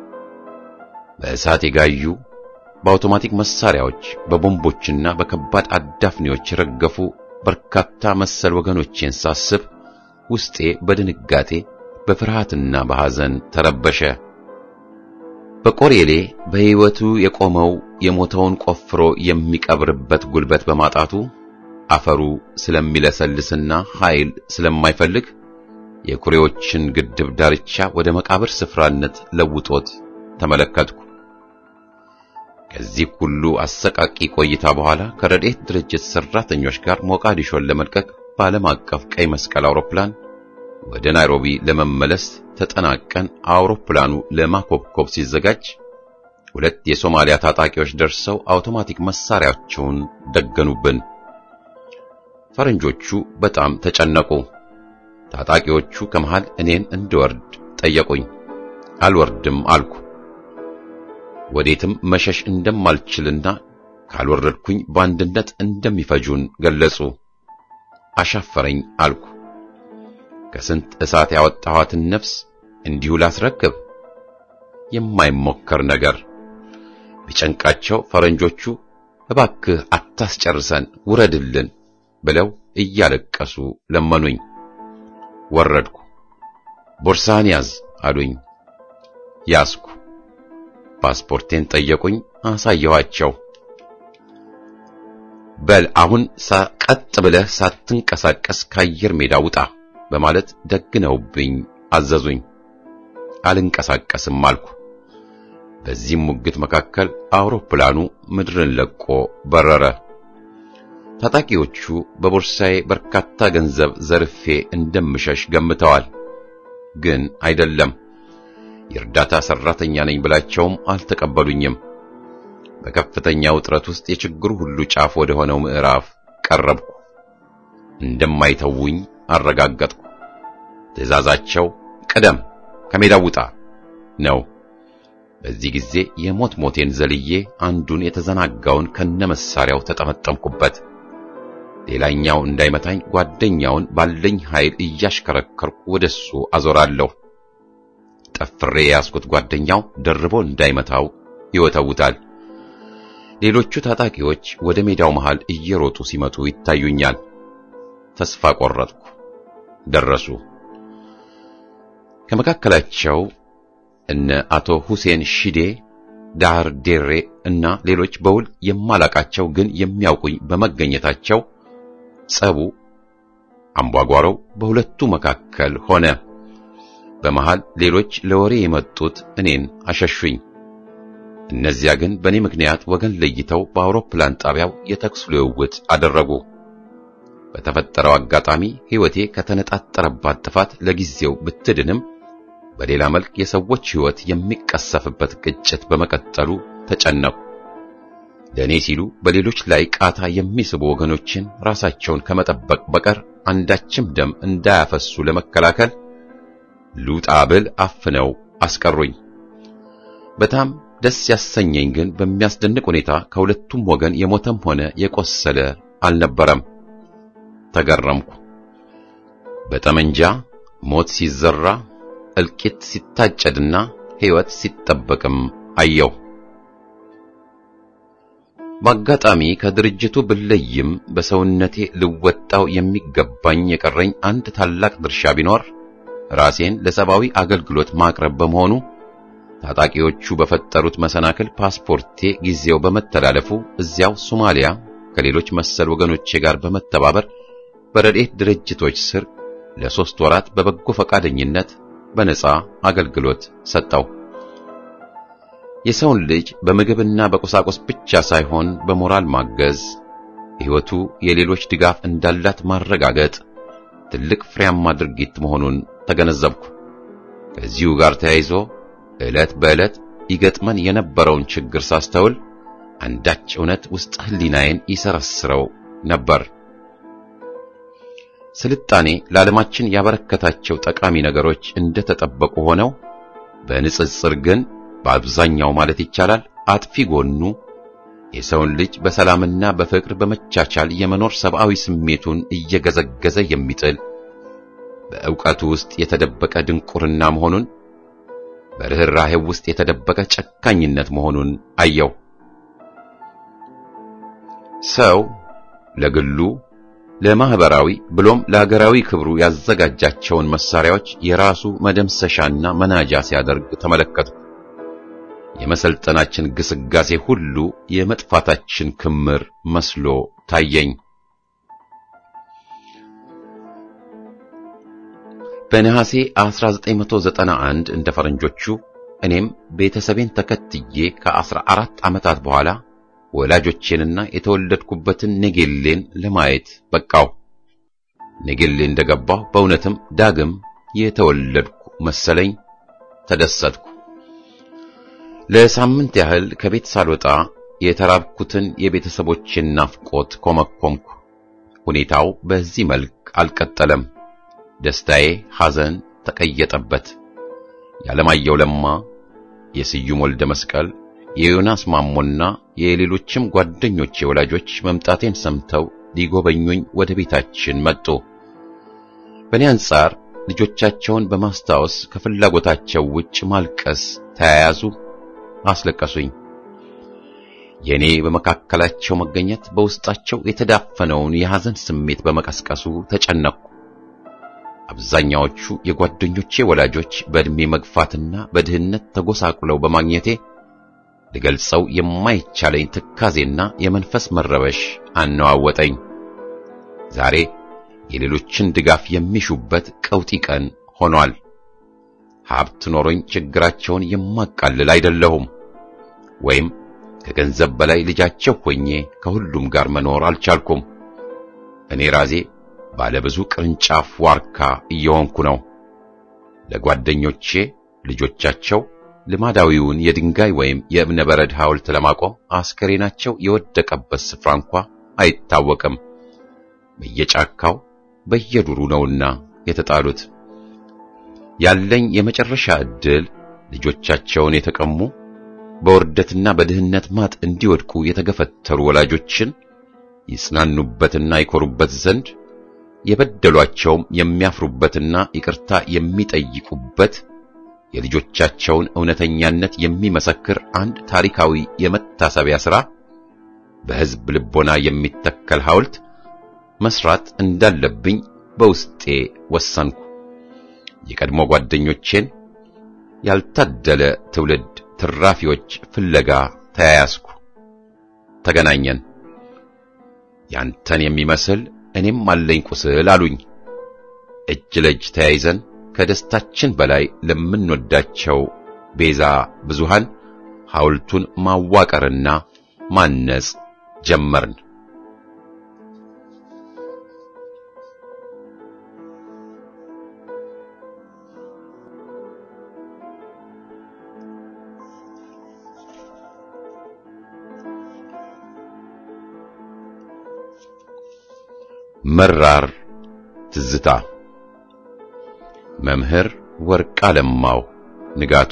በእሳት የጋዩ፣ በአውቶማቲክ መሳሪያዎች፣ በቦምቦችና በከባድ አዳፍኔዎች የረገፉ በርካታ መሰል ወገኖቼን ሳስብ ውስጤ በድንጋጤ በፍርሃትና በሐዘን ተረበሸ። በቆሬሌ በሕይወቱ የቆመው የሞተውን ቆፍሮ የሚቀብርበት ጉልበት በማጣቱ አፈሩ ስለሚለሰልስና ኃይል ስለማይፈልግ የኩሬዎችን ግድብ ዳርቻ ወደ መቃብር ስፍራነት ለውጦት ተመለከትኩ። ከዚህ ሁሉ አሰቃቂ ቆይታ በኋላ ከረድኤት ድርጅት ሰራተኞች ጋር ሞቃዲሾን ለመልቀቅ በዓለም አቀፍ ቀይ መስቀል አውሮፕላን ወደ ናይሮቢ ለመመለስ ተጠናቀን አውሮፕላኑ ለማኮብኮብ ሲዘጋጅ ሁለት የሶማሊያ ታጣቂዎች ደርሰው አውቶማቲክ መሳሪያቸውን ደገኑብን። ፈረንጆቹ በጣም ተጨነቁ። ታጣቂዎቹ ከመሃል እኔን እንድወርድ ጠየቁኝ። አልወርድም አልኩ። ወዴትም መሸሽ እንደማልችልና ካልወረድኩኝ በአንድነት እንደሚፈጁን ገለጹ። አሻፈረኝ አልኩ። ከስንት እሳት ያወጣኋትን ነፍስ እንዲሁ ላስረክብ? የማይሞከር ነገር። ቢጨንቃቸው ፈረንጆቹ እባክህ አታስጨርሰን ውረድልን ብለው እያለቀሱ ለመኑኝ። ወረድኩ። ቦርሳን ያዝ አሉኝ። ያዝኩ። ፓስፖርቴን ጠየቁኝ። አሳየኋቸው። በል አሁን ቀጥ ብለህ ሳትንቀሳቀስ ከአየር ሜዳ ውጣ በማለት ደግነውብኝ አዘዙኝ። አልንቀሳቀስም አልኩ። በዚህም ሙግት መካከል አውሮፕላኑ ምድርን ለቆ በረረ። ታጣቂዎቹ በቦርሳዬ በርካታ ገንዘብ ዘርፌ እንደምሸሽ ገምተዋል። ግን አይደለም። የእርዳታ ሰራተኛ ነኝ ብላቸውም አልተቀበሉኝም። በከፍተኛ ውጥረት ውስጥ የችግሩ ሁሉ ጫፍ ወደ ሆነው ምዕራፍ ቀረብኩ። እንደማይተውኝ አረጋገጥኩ። ትዕዛዛቸው ቅደም፣ ከሜዳው ውጣ ነው። በዚህ ጊዜ የሞት ሞቴን ዘልዬ አንዱን የተዘናጋውን ከነመሳሪያው ተጠመጠምኩበት። ሌላኛው እንዳይመታኝ ጓደኛውን ባለኝ ኃይል እያሽከረከርኩ ወደሱ አዞራለሁ። ጠፍሬ ያስኩት ጓደኛው ደርቦ እንዳይመታው ይወተውታል። ሌሎቹ ታጣቂዎች ወደ ሜዳው መሃል እየሮጡ ሲመጡ ይታዩኛል። ተስፋ ቆረጥኩ። ደረሱ። ከመካከላቸው እነ አቶ ሁሴን ሺዴ፣ ዳር ዴሬ እና ሌሎች በውል የማላቃቸው ግን የሚያውቁኝ በመገኘታቸው ጸቡ አምቧጓሮው በሁለቱ መካከል ሆነ። በመሃል ሌሎች ለወሬ የመጡት እኔን አሸሹኝ። እነዚያ ግን በእኔ ምክንያት ወገን ለይተው በአውሮፕላን ጣቢያው የተኩስ ልውውጥ አደረጉ። በተፈጠረው አጋጣሚ ሕይወቴ ከተነጣጠረባት ጥፋት ለጊዜው ብትድንም በሌላ መልክ የሰዎች ሕይወት የሚቀሰፍበት ግጭት በመቀጠሉ ተጨነቁ። ለእኔ ሲሉ በሌሎች ላይ ቃታ የሚስቡ ወገኖችን ራሳቸውን ከመጠበቅ በቀር አንዳችም ደም እንዳያፈሱ ለመከላከል ሉጣ ብል አፍነው አስቀሩኝ። በጣም ደስ ያሰኘኝ ግን በሚያስደንቅ ሁኔታ ከሁለቱም ወገን የሞተም ሆነ የቆሰለ አልነበረም። ተገረምኩ። በጠመንጃ ሞት ሲዘራ እልቂት ሲታጨድና ሕይወት ሲጠበቅም አየሁ። በአጋጣሚ ከድርጅቱ ብለይም በሰውነቴ ልወጣው የሚገባኝ የቀረኝ አንድ ታላቅ ድርሻ ቢኖር ራሴን ለሰብአዊ አገልግሎት ማቅረብ በመሆኑ ታጣቂዎቹ በፈጠሩት መሰናክል ፓስፖርቴ ጊዜው በመተላለፉ እዚያው ሶማሊያ ከሌሎች መሰል ወገኖቼ ጋር በመተባበር በረድኤት ድርጅቶች ስር ለሶስት ወራት በበጎ ፈቃደኝነት በነጻ አገልግሎት ሰጠው። የሰውን ልጅ በምግብና በቁሳቁስ ብቻ ሳይሆን በሞራል ማገዝ፣ ሕይወቱ የሌሎች ድጋፍ እንዳላት ማረጋገጥ ትልቅ ፍሬያማ ድርጊት መሆኑን ተገነዘብኩ። ከዚሁ ጋር ተያይዞ ዕለት በዕለት ይገጥመን የነበረውን ችግር ሳስተውል አንዳች እውነት ውስጥ ህሊናዬን ይሰረስረው ነበር። ስልጣኔ ለዓለማችን ያበረከታቸው ጠቃሚ ነገሮች እንደተጠበቁ ሆነው በንጽጽር ግን በአብዛኛው ማለት ይቻላል አጥፊ ጎኑ የሰውን ልጅ በሰላምና በፍቅር በመቻቻል የመኖር ሰብአዊ ስሜቱን እየገዘገዘ የሚጥል በእውቀቱ ውስጥ የተደበቀ ድንቁርና መሆኑን፣ በርህራሄው ውስጥ የተደበቀ ጨካኝነት መሆኑን አየው። ሰው ለግሉ ለማህበራዊ ብሎም ለሀገራዊ ክብሩ ያዘጋጃቸውን መሳሪያዎች የራሱ መደምሰሻና መናጃ ሲያደርግ ተመለከቱ። የመሰልጠናችን ግስጋሴ ሁሉ የመጥፋታችን ክምር መስሎ ታየኝ። በነሐሴ አስራ ዘጠኝ መቶ ዘጠና አንድ እንደ ፈረንጆቹ እኔም ቤተሰቤን ተከትዬ ከአስራ አራት ዓመታት በኋላ ወላጆቼንና የተወለድኩበትን ኔጌሌን ለማየት በቃው። ኔጌሌ እንደገባሁ በእውነትም ዳግም የተወለድኩ መሰለኝ። ተደሰትኩ። ለሳምንት ያህል ከቤት ሳልወጣ የተራብኩትን የቤተሰቦቼን ናፍቆት ኮመኮምኩ። ሁኔታው በዚህ መልክ አልቀጠለም። ደስታዬ ሐዘን ተቀየጠበት። ያለማየሁ ለማ፣ የስዩም ወልደ መስቀል፣ የዮናስ ማሞና የሌሎችም ጓደኞቼ ወላጆች መምጣቴን ሰምተው ሊጎበኙኝ ወደ ቤታችን መጡ። በእኔ አንጻር ልጆቻቸውን በማስታወስ ከፍላጎታቸው ውጭ ማልቀስ ተያያዙ፣ አስለቀሱኝ። የኔ በመካከላቸው መገኘት በውስጣቸው የተዳፈነውን የሐዘን ስሜት በመቀስቀሱ ተጨነቁ። አብዛኛዎቹ የጓደኞቼ ወላጆች በእድሜ መግፋትና በድህነት ተጎሳቁለው በማግኘቴ ልገልጸው የማይቻለኝ ትካዜና የመንፈስ መረበሽ አነዋወጠኝ። ዛሬ የሌሎችን ድጋፍ የሚሹበት ቀውጢ ቀን ሆኗል። ሀብት ኖሮኝ ችግራቸውን የማቃልል አይደለሁም፣ ወይም ከገንዘብ በላይ ልጃቸው ሆኜ ከሁሉም ጋር መኖር አልቻልኩም። እኔ ራሴ ባለ ብዙ ቅርንጫፍ ዋርካ እየሆንኩ ነው። ለጓደኞቼ ልጆቻቸው ልማዳዊውን የድንጋይ ወይም የእብነ በረድ ሐውልት ለማቆም አስከሬናቸው የወደቀበት ስፍራ እንኳ አይታወቅም። በየጫካው በየዱሩ ነውና የተጣሉት። ያለኝ የመጨረሻ ዕድል ልጆቻቸውን የተቀሙ በውርደትና በድህነት ማጥ እንዲወድቁ የተገፈተሩ ወላጆችን ይጽናኑበትና ይኮሩበት ዘንድ የበደሏቸውም የሚያፍሩበትና ይቅርታ የሚጠይቁበት የልጆቻቸውን እውነተኛነት የሚመሰክር አንድ ታሪካዊ የመታሰቢያ ሥራ በሕዝብ ልቦና የሚተከል ሐውልት መስራት እንዳለብኝ በውስጤ ወሰንኩ። የቀድሞ ጓደኞቼን ያልታደለ ትውልድ ትራፊዎች ፍለጋ ተያያዝኩ። ተገናኘን። ያንተን የሚመስል እኔም አለኝ ቁስል አሉኝ። እጅ ለእጅ ተያይዘን ከደስታችን በላይ ለምንወዳቸው ቤዛ ብዙሃን ሐውልቱን ማዋቀርና ማነጽ ጀመርን። መራር ትዝታ። መምህር ወርቅአለማው ንጋቱ።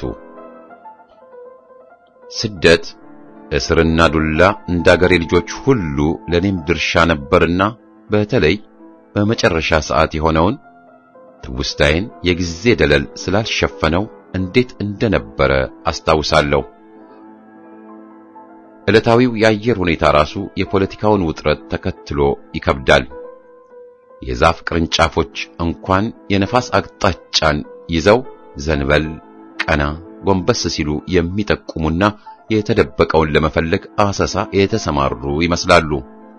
ስደት፣ እስርና ዱላ እንዳገሬ ልጆች ሁሉ ለኔም ድርሻ ነበርና በተለይ በመጨረሻ ሰዓት የሆነውን ትውስታዬን የጊዜ ደለል ስላልሸፈነው እንዴት እንደነበረ አስታውሳለሁ። ዕለታዊው የአየር ሁኔታ ራሱ የፖለቲካውን ውጥረት ተከትሎ ይከብዳል። የዛፍ ቅርንጫፎች እንኳን የነፋስ አቅጣጫን ይዘው ዘንበል ቀና ጎንበስ ሲሉ የሚጠቁሙና የተደበቀውን ለመፈለግ አሰሳ የተሰማሩ ይመስላሉ።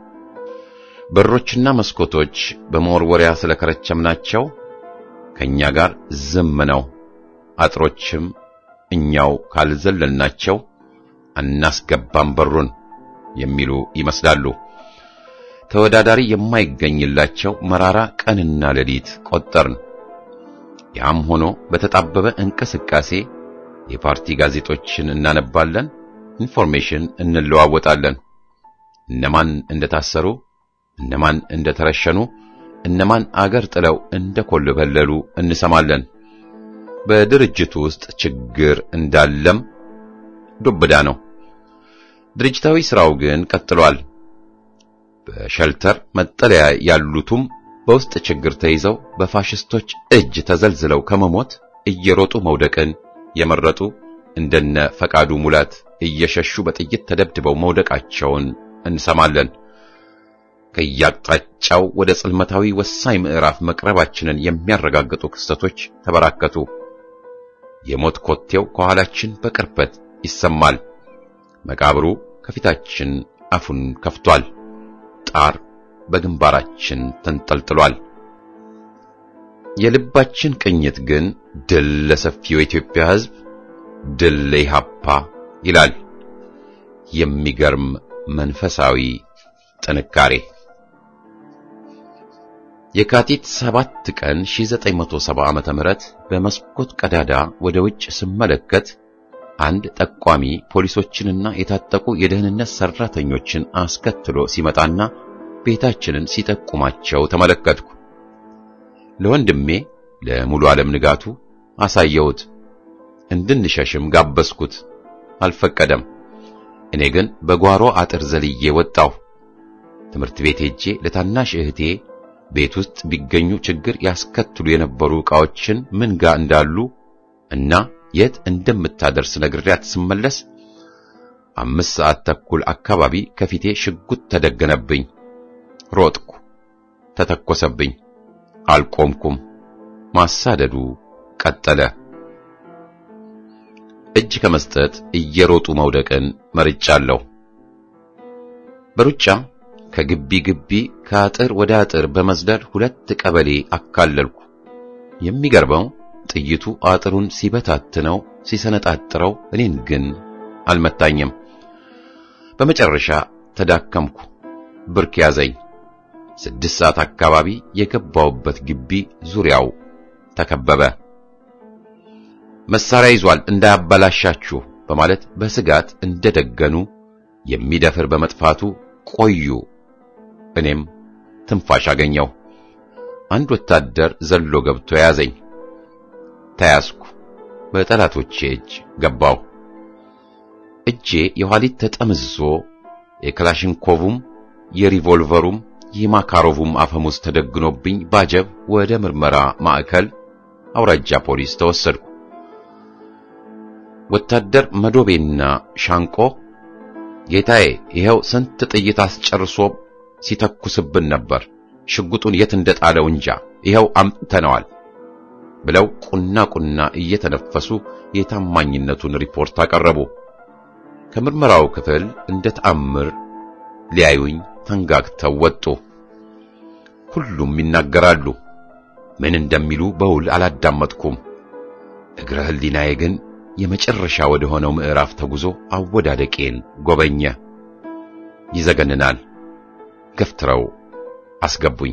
በሮችና መስኮቶች በመወርወሪያ ስለከረቸምናቸው ከኛ ጋር ዝም ነው። አጥሮችም እኛው ካልዘለልናቸው አናስገባም በሩን የሚሉ ይመስላሉ። ተወዳዳሪ የማይገኝላቸው መራራ ቀንና ሌሊት ቆጠርን። ያም ሆኖ በተጣበበ እንቅስቃሴ የፓርቲ ጋዜጦችን እናነባለን፣ ኢንፎርሜሽን እንለዋወጣለን። እነማን እንደታሰሩ፣ እነማን እንደተረሸኑ፣ እነማን አገር ጥለው እንደኮለበለሉ እንሰማለን። በድርጅቱ ውስጥ ችግር እንዳለም ዱብዳ ነው። ድርጅታዊ ስራው ግን ቀጥሏል። በሸልተር መጠለያ ያሉትም በውስጥ ችግር ተይዘው በፋሽስቶች እጅ ተዘልዝለው ከመሞት እየሮጡ መውደቅን የመረጡ እንደነ ፈቃዱ ሙላት እየሸሹ በጥይት ተደብድበው መውደቃቸውን እንሰማለን። ከያቅጣጫው ወደ ጽልመታዊ ወሳኝ ምዕራፍ መቅረባችንን የሚያረጋግጡ ክስተቶች ተበራከቱ። የሞት ኮቴው ከኋላችን በቅርበት ይሰማል። መቃብሩ ከፊታችን አፉን ከፍቷል። ጣር በግንባራችን ተንጠልጥሏል። የልባችን ቅኝት ግን ድል ለሰፊው የኢትዮጵያ ሕዝብ፣ ድል ለኢሃፓ ይላል። የሚገርም መንፈሳዊ ጥንካሬ። የካቲት ሰባት ቀን ሺህ ዘጠኝ መቶ ሰባ ዓመተ ምህረት በመስኮት ቀዳዳ ወደ ውጭ ስመለከት አንድ ጠቋሚ ፖሊሶችንና የታጠቁ የደህንነት ሰራተኞችን አስከትሎ ሲመጣና ቤታችንን ሲጠቁማቸው ተመለከትኩ። ለወንድሜ ለሙሉ ዓለም ንጋቱ አሳየሁት። እንድንሸሽም ጋበዝኩት። አልፈቀደም። እኔ ግን በጓሮ አጥር ዘልዬ ወጣሁ። ትምህርት ቤት ሄጄ ለታናሽ እህቴ ቤት ውስጥ ቢገኙ ችግር ያስከትሉ የነበሩ ዕቃዎችን ምን ጋር እንዳሉ እና የት እንደምታደርስ ነግሬያት ስመለስ አምስት ሰዓት ተኩል አካባቢ ከፊቴ ሽጉጥ ተደገነብኝ። ሮጥኩ። ተተኮሰብኝ። አልቆምኩም። ማሳደዱ ቀጠለ። እጅ ከመስጠት እየሮጡ መውደቅን መርጫለሁ። በሩጫ ከግቢ ግቢ ከአጥር ወደ አጥር በመዝለል ሁለት ቀበሌ አካለልኩ። የሚገርመው ጥይቱ አጥሩን ሲበታትነው ሲሰነጣጥረው እኔን ግን አልመታኝም። በመጨረሻ ተዳከምኩ። ብርክ ያዘኝ። ስድስት ሰዓት አካባቢ የገባውበት ግቢ ዙሪያው ተከበበ። መሳሪያ ይዟል እንዳያበላሻችሁ በማለት በስጋት እንደደገኑ የሚደፍር በመጥፋቱ ቆዩ። እኔም ትንፋሽ አገኘው። አንድ ወታደር ዘሎ ገብቶ ያዘኝ። ተያዝኩ። በጠላቶቼ እጅ ገባው። እጄ የኋሊት ተጠምዞ የክላሽንኮቭም የሪቮልቨሩም የማካሮቭም አፈሙዝ ተደግኖብኝ ባጀብ ወደ ምርመራ ማዕከል አውራጃ ፖሊስ ተወሰድኩ። ወታደር መዶቤና ሻንቆ ጌታዬ ይሄው ስንት ጥይት አስጨርሶ ሲተኩስብን ነበር፣ ሽጉጡን የት እንደጣለው እንጃ፣ ይሄው አምጥተነዋል ብለው ቁና ቁና እየተነፈሱ የታማኝነቱን ሪፖርት አቀረቡ። ከምርመራው ክፍል እንደ ተአምር ሊያዩኝ ተንጋግተው ወጡ። ሁሉም ይናገራሉ። ምን እንደሚሉ በውል አላዳመጥኩም። እግረ ህሊናዬ ግን የመጨረሻ ወደ ሆነው ምዕራፍ ተጉዞ አወዳደቄን ጎበኘ። ይዘገንናል። ገፍትረው አስገቡኝ።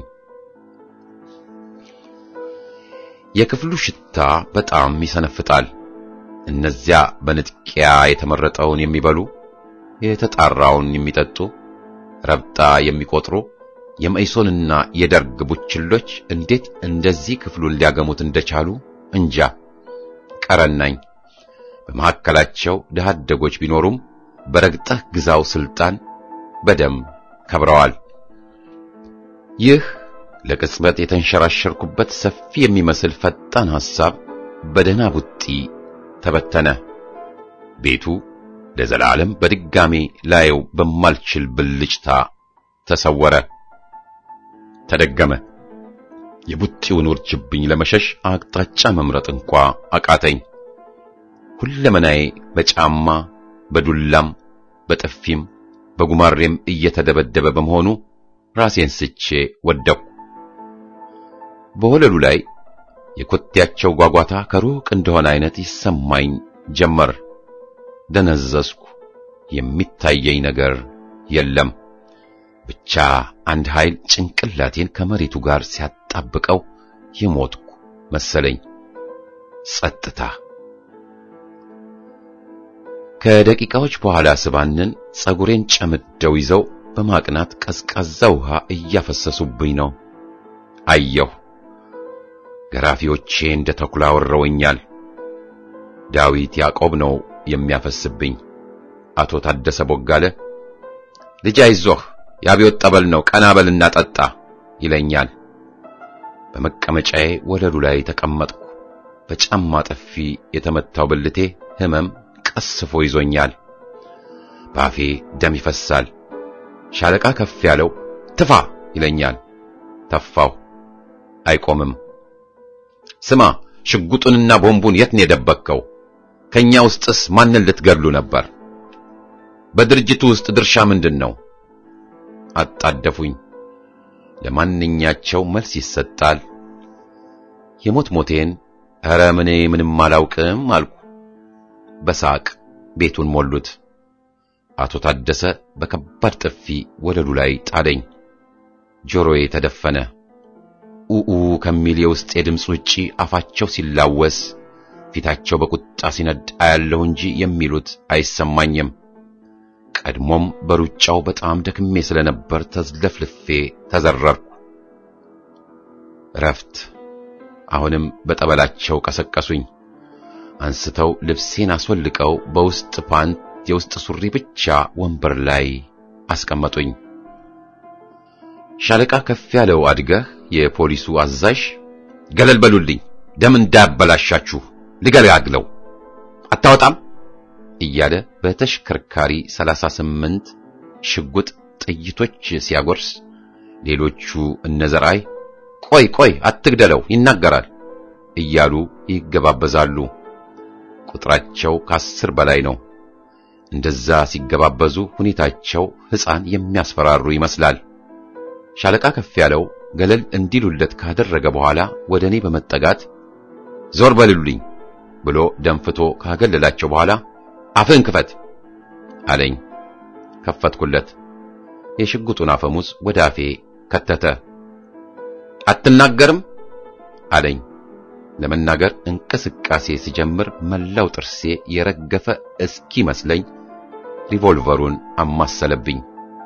የክፍሉ ሽታ በጣም ይሰነፍጣል። እነዚያ በንጥቂያ የተመረጠውን የሚበሉ የተጣራውን የሚጠጡ ረብጣ የሚቆጥሩ የመኢሶንና የደርግ ቡችሎች እንዴት እንደዚህ ክፍሉን ሊያገሙት እንደቻሉ እንጃ። ቀረናኝ። በመካከላቸው ድሃ አደጎች ቢኖሩም በረግጠህ ግዛው ስልጣን በደም ከብረዋል። ይህ ለቅጽበት የተንሸራሸርኩበት ሰፊ የሚመስል ፈጣን ሐሳብ በደህና ቡጢ ተበተነ። ቤቱ ለዘላለም በድጋሚ ላየው በማልችል ብልጭታ ተሰወረ፣ ተደገመ። የቡጢውን ውርጅብኝ ለመሸሽ አቅጣጫ መምረጥ እንኳ አቃተኝ። ሁለመናዬ በጫማ በዱላም በጥፊም በጉማሬም እየተደበደበ በመሆኑ ራሴን ስቼ ወደቅሁ። በወለሉ ላይ የኮቴያቸው ጓጓታ ከሩቅ እንደሆነ አይነት ይሰማኝ ጀመር። ደነዘዝኩ። የሚታየኝ ነገር የለም። ብቻ አንድ ኃይል ጭንቅላቴን ከመሬቱ ጋር ሲያጣብቀው የሞትኩ መሰለኝ። ጸጥታ። ከደቂቃዎች በኋላ ስባንን ጸጉሬን ጨምደው ይዘው በማቅናት ቀዝቃዛ ውሃ እያፈሰሱብኝ ነው። አየሁ። ገራፊዎቼ እንደ ተኩላ ወረውኛል። ዳዊት ያዕቆብ ነው የሚያፈስብኝ። አቶ ታደሰ ቦጋለ ልጅ አይዞህ የአብዮት ጠበል ነው ቀና በልና ጠጣ ይለኛል። በመቀመጫዬ ወለሉ ላይ ተቀመጥኩ። በጫማ ጥፊ የተመታው ብልቴ ህመም ቀስፎ ይዞኛል። ባፌ ደም ይፈሳል። ሻለቃ ከፍ ያለው ትፋ ይለኛል። ተፋው። አይቆምም። ስማ ሽጉጡንና ቦምቡን የት ነው የደበቅከው? ከኛ ውስጥስ ማንን ልትገድሉ ነበር? በድርጅቱ ውስጥ ድርሻ ምንድነው? አጣደፉኝ። ለማንኛቸው መልስ ይሰጣል። የሞት ሞቴን ኧረ ምን ምንም አላውቅም አልኩ። በሳቅ ቤቱን ሞሉት። አቶ ታደሰ በከባድ ጥፊ ወለሉ ላይ ጣለኝ። ጆሮዬ ተደፈነ። ኡኡ ከሚል የውስጥ የድምፅ ውጪ አፋቸው ሲላወስ ፊታቸው በቁጣ ሲነድ አያለሁ እንጂ የሚሉት አይሰማኝም። ቀድሞም በሩጫው በጣም ደክሜ ስለነበር ተዝለፍልፌ ተዘረርኩ። ረፍት። አሁንም በጠበላቸው ቀሰቀሱኝ። አንስተው ልብሴን አስወልቀው በውስጥ ፓንት የውስጥ ሱሪ ብቻ ወንበር ላይ አስቀመጡኝ። ሻለቃ ከፍ ያለው አድገህ የፖሊሱ አዛዥ ገለል በሉልኝ፣ ደም እንዳያበላሻችሁ ልገላግለው አታወጣም እያለ በተሽከርካሪ ሰላሳ ስምንት ሽጉጥ ጥይቶች ሲያጎርስ፣ ሌሎቹ እነዘራይ ቆይ ቆይ አትግደለው ይናገራል እያሉ ይገባበዛሉ። ቁጥራቸው ከአስር በላይ ነው። እንደዛ ሲገባበዙ ሁኔታቸው ሕፃን የሚያስፈራሩ ይመስላል። ሻለቃ ከፍ ያለው ገለል እንዲሉለት ካደረገ በኋላ ወደኔ በመጠጋት ዞር በሉልኝ ብሎ ደንፍቶ ካገለላቸው በኋላ አፍህን ክፈት አለኝ። ከፈትኩለት። የሽጉጡን አፈሙዝ ወደ አፌ ከተተ። አትናገርም አለኝ። ለመናገር እንቅስቃሴ ሲጀምር መላው ጥርሴ የረገፈ እስኪ መስለኝ ሪቮልቨሩን አማሰለብኝ።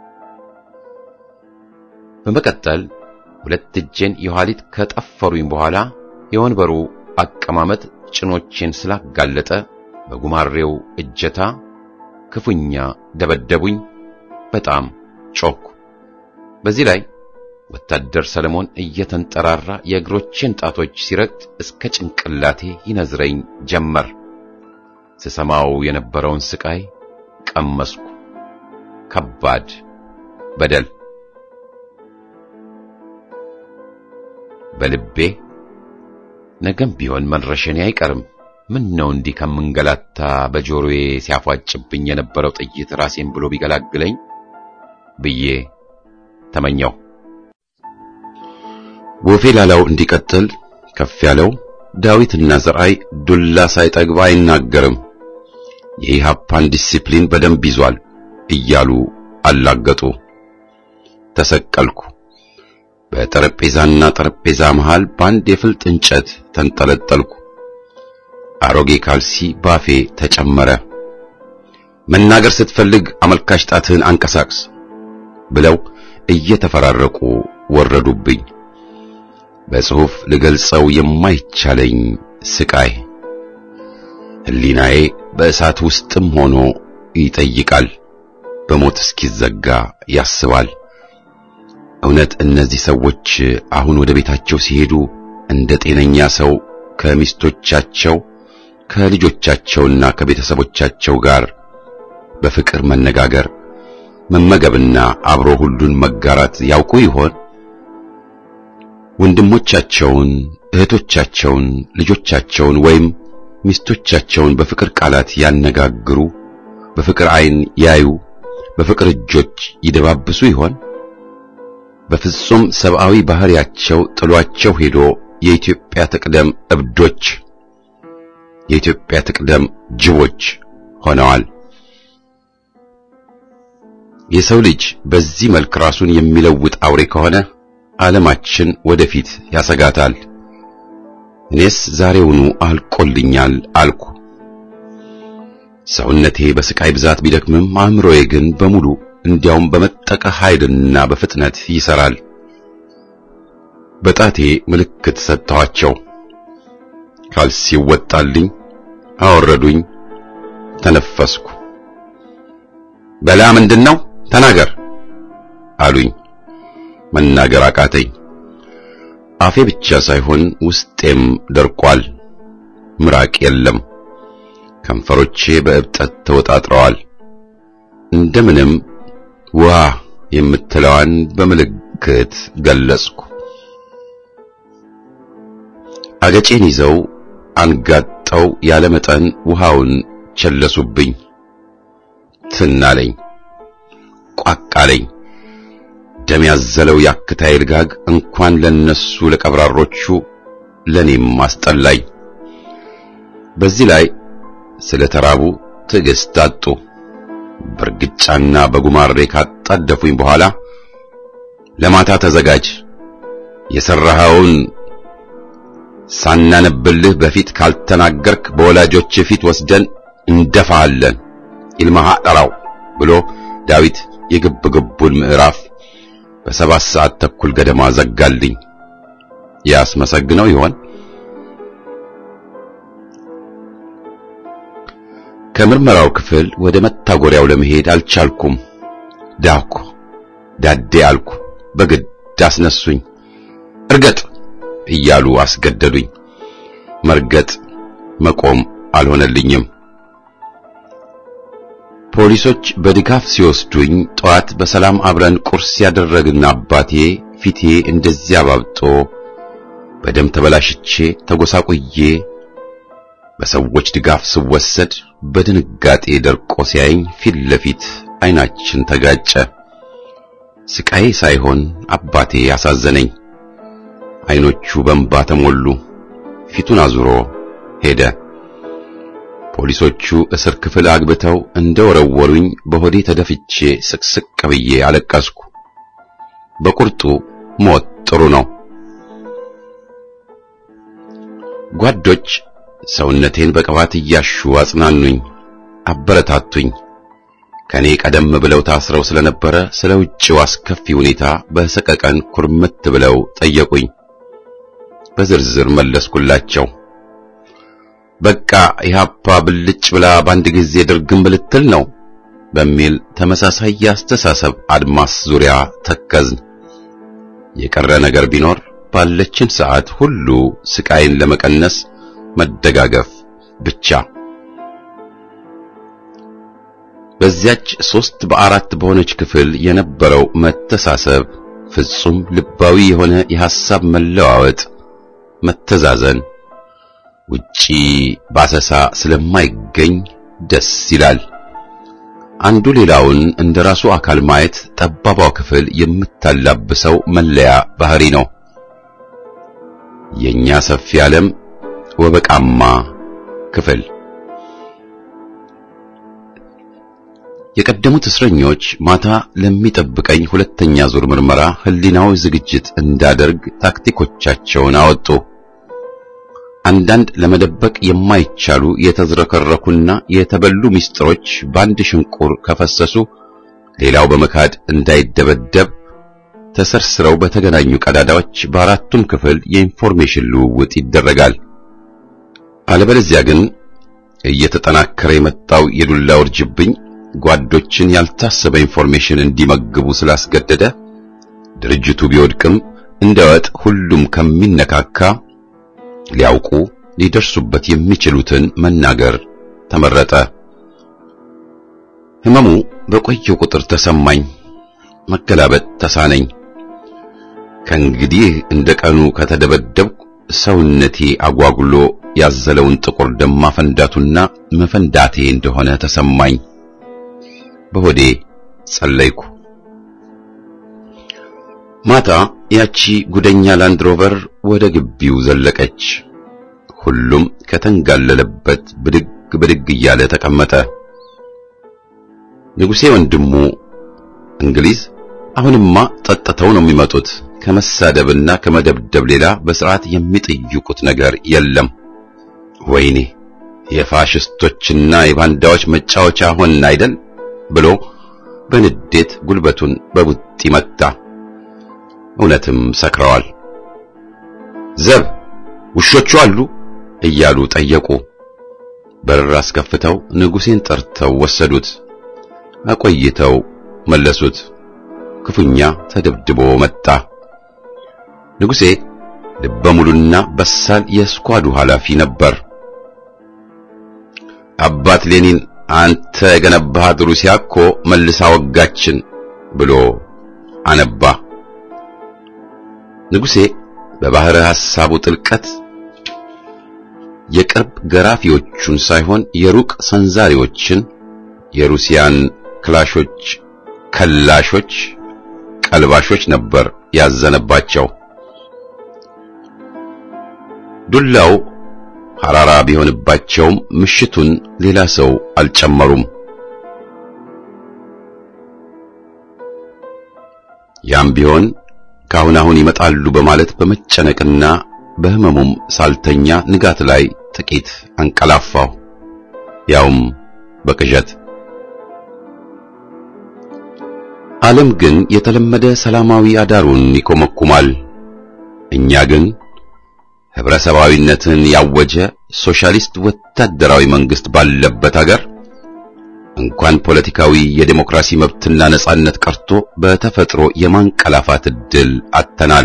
በመቀጠል ሁለት እጄን የኋሊት ከጠፈሩኝ በኋላ የወንበሩ አቀማመጥ ጭኖቼን ስላጋለጠ በጉማሬው እጀታ ክፉኛ ደበደቡኝ። በጣም ጮኩ። በዚህ ላይ ወታደር ሰለሞን እየተንጠራራ የእግሮቼን ጣቶች ሲረግጥ እስከ ጭንቅላቴ ይነዝረኝ ጀመር። ስሰማው የነበረውን ስቃይ ቀመስኩ። ከባድ በደል። በልቤ ነገም ቢሆን መድረሻዬ አይቀርም፣ ምን ነው እንዲህ ከምንገላታ በጆሮዬ ሲያፏጭብኝ የነበረው ጥይት ራሴን ብሎ ቢገላግለኝ ብዬ ተመኘው። ወፌ ላላው እንዲቀጥል ከፍ ያለው ዳዊትና ዘርአይ ዱላ ሳይጠግብ አይናገርም፣ የኢሃፓን ዲሲፕሊን በደንብ ይዟል እያሉ አላገጡ። ተሰቀልኩ። በጠረጴዛና ጠረጴዛ መሃል በአንድ የፍልጥ እንጨት ተንጠለጠልኩ። አሮጌ ካልሲ ባፌ ተጨመረ። መናገር ስትፈልግ አመልካች ጣትህን አንቀሳቅስ ብለው እየተፈራረቁ ወረዱብኝ። በጽሑፍ ልገልጸው የማይቻለኝ ስቃይ። ሕሊናዬ በእሳት ውስጥም ሆኖ ይጠይቃል፣ በሞት እስኪዘጋ ያስባል። እውነት እነዚህ ሰዎች አሁን ወደ ቤታቸው ሲሄዱ እንደ ጤነኛ ሰው ከሚስቶቻቸው ከልጆቻቸውና ከቤተሰቦቻቸው ጋር በፍቅር መነጋገር፣ መመገብና አብሮ ሁሉን መጋራት ያውቁ ይሆን? ወንድሞቻቸውን፣ እህቶቻቸውን፣ ልጆቻቸውን ወይም ሚስቶቻቸውን በፍቅር ቃላት ያነጋግሩ፣ በፍቅር ዓይን ያዩ፣ በፍቅር እጆች ይደባብሱ ይሆን? በፍጹም ሰብአዊ ባህሪያቸው ጥሏቸው ሄዶ የኢትዮጵያ ትቅደም እብዶች፣ የኢትዮጵያ ትቅደም ጅቦች ሆነዋል። የሰው ልጅ በዚህ መልክ ራሱን የሚለውጥ አውሬ ከሆነ ዓለማችን ወደፊት ያሰጋታል። እኔስ ዛሬውኑ አልቆልኛል አልኩ። ሰውነቴ በስቃይ ብዛት ቢደክምም አእምሮዬ ግን በሙሉ እንዲያውም በመጠቀ ኃይልና በፍጥነት ይሰራል። በጣቴ ምልክት ሰጥተዋቸው ካልሲው ወጣልኝ፣ አወረዱኝ፣ ተነፈስኩ። በላ ምንድነው ተናገር አሉኝ። መናገር አቃተኝ። አፌ ብቻ ሳይሆን ውስጤም ደርቋል። ምራቅ የለም። ከንፈሮቼ በእብጠት ተወጣጥረዋል። እንደምንም ዋ የምትለዋን በምልክት ገለጽኩ። አገጬን ይዘው አንጋጠው ያለ መጠን ውሃውን ቸለሱብኝ። ትናለኝ፣ ቋቃለኝ። ደም ያዘለው ያክታይ ልጋግ እንኳን ለነሱ ለቀብራሮቹ ለኔም አስጠላኝ። በዚህ ላይ ስለተራቡ ትዕግስት አጡ። በርግጫና በጉማሬ ካጣደፉኝ በኋላ ለማታ ተዘጋጅ፣ የሰራኸውን ሳናነብልህ በፊት ካልተናገርክ በወላጆች ፊት ወስደን እንደፋለን ይልማሃ ጠራው ብሎ ዳዊት የግብግቡን ምዕራፍ በሰባት ሰዓት ተኩል ገደማ ዘጋልኝ። ያስመሰግነው ይሆን? ከምርመራው ክፍል ወደ መታጎሪያው ለመሄድ አልቻልኩም። ዳኩ፣ ዳዴ አልኩ። በግድ አስነሱኝ። እርገጥ እያሉ አስገደዱኝ። መርገጥ መቆም አልሆነልኝም። ፖሊሶች በድጋፍ ሲወስዱኝ ጠዋት በሰላም አብረን ቁርስ ያደረግን አባቴ ፊቴ እንደዚያ ባብጦ በደም ተበላሽቼ ተጎሳቁዬ በሰዎች ድጋፍ ስወሰድ በድንጋጤ ደርቆ ሲያየኝ ፊት ለፊት አይናችን ተጋጨ። ስቃይ ሳይሆን አባቴ ያሳዘነኝ። አይኖቹ በእንባ ተሞሉ። ፊቱን አዙሮ ሄደ። ፖሊሶቹ እስር ክፍል አግብተው እንደወረወሩኝ በሆዴ ተደፍቼ ስቅስቅ ብዬ አለቀስኩ። በቁርጡ ሞት ጥሩ ነው። ጓዶች ሰውነቴን በቅባት እያሹ አጽናኑኝ፣ አበረታቱኝ። ከኔ ቀደም ብለው ታስረው ስለነበረ ስለ ውጭው አስከፊ ሁኔታ በሰቀቀን ኩርምት ብለው ጠየቁኝ። በዝርዝር መለስኩላቸው። በቃ ኢህአፓ ብልጭ ብላ በአንድ ጊዜ ድርግም ብልትል ነው በሚል ተመሳሳይ የአስተሳሰብ አድማስ ዙሪያ ተከዝን። የቀረ ነገር ቢኖር ባለችን ሰዓት ሁሉ ስቃይን ለመቀነስ መደጋገፍ ብቻ። በዚያች ሶስት በአራት በሆነች ክፍል የነበረው መተሳሰብ፣ ፍጹም ልባዊ የሆነ የሐሳብ መለዋወጥ፣ መተዛዘን ውጪ ባሰሳ ስለማይገኝ ደስ ይላል። አንዱ ሌላውን እንደራሱ አካል ማየት ጠባቧ ክፍል የምታላብሰው መለያ ባህሪ ነው። የኛ ሰፊ ዓለም ወበቃማ ክፍል። የቀደሙት እስረኞች ማታ ለሚጠብቀኝ ሁለተኛ ዙር ምርመራ ህሊናዊ ዝግጅት እንዳደርግ ታክቲኮቻቸውን አወጡ። አንዳንድ ለመደበቅ የማይቻሉ የተዝረከረኩና የተበሉ ምስጢሮች ባንድ ሽንቁር ከፈሰሱ ሌላው በመካድ እንዳይደበደብ ተሰርስረው በተገናኙ ቀዳዳዎች በአራቱም ክፍል የኢንፎርሜሽን ልውውጥ ይደረጋል። አለበለዚያ ግን እየተጠናከረ የመጣው የዱላ ውርጅብኝ ጓዶችን ያልታሰበ ኢንፎርሜሽን እንዲመግቡ ስላስገደደ ድርጅቱ ቢወድቅም እንደወጥ ሁሉም ከሚነካካ ሊያውቁ ሊደርሱበት የሚችሉትን መናገር ተመረጠ። ህመሙ በቆየው ቁጥር ተሰማኝ፣ መገላበጥ ተሳነኝ። ከእንግዲህ እንደቀኑ ከተደበደብኩ ሰውነቴ አጓጉሎ ያዘለውን ጥቁር ደም ማፈንዳቱና መፈንዳቴ እንደሆነ ተሰማኝ። በሆዴ ጸለይኩ። ማታ ያቺ ጉደኛ ላንድሮቨር ወደ ግቢው ዘለቀች። ሁሉም ከተንጋለለበት ብድግ ብድግ እያለ ተቀመጠ። ንጉሴ ወንድሙ እንግሊዝ አሁንማ ጠጥተው ነው የሚመጡት፣ ከመሳደብና ከመደብደብ ሌላ በስርዓት የሚጠይቁት ነገር የለም። ወይኔ የፋሽስቶችና የባንዳዎች መጫወቻ ሆን አይደል ብሎ በንዴት ጉልበቱን በቡጢ መታ። እውነትም ሰክረዋል። ዘብ ውሾቹ አሉ እያሉ ጠየቁ። በር አስከፍተው ንጉሴን ጠርተው ወሰዱት። አቆይተው መለሱት። ክፉኛ ተደብድቦ መጣ። ንጉሴ ልበ ሙሉና በሳል የስኳዱ ኃላፊ ነበር። አባት ሌኒን አንተ የገነባሃት ሩሲያ እኮ መልሳ ወጋችን ብሎ አነባ። ንጉሴ በባህረ ሐሳቡ ጥልቀት የቅርብ ገራፊዎቹን ሳይሆን የሩቅ ሰንዛሪዎችን የሩሲያን ክላሾች፣ ከላሾች፣ ቀልባሾች ነበር ያዘነባቸው። ዱላው ሐራራ ቢሆንባቸውም ምሽቱን ሌላ ሰው አልጨመሩም። ያም ቢሆን ካሁን አሁን ይመጣሉ በማለት በመጨነቅና በህመሙም ሳልተኛ ንጋት ላይ ጥቂት አንቀላፋው፣ ያውም በቅዠት። ዓለም ግን የተለመደ ሰላማዊ አዳሩን ይኮመኩማል። እኛ ግን ህብረሰባዊነትን ያወጀ ሶሻሊስት ወታደራዊ መንግስት ባለበት ሀገር እንኳን ፖለቲካዊ የዲሞክራሲ መብትና ነጻነት ቀርቶ በተፈጥሮ የማንቀላፋት ዕድል አጥተናል።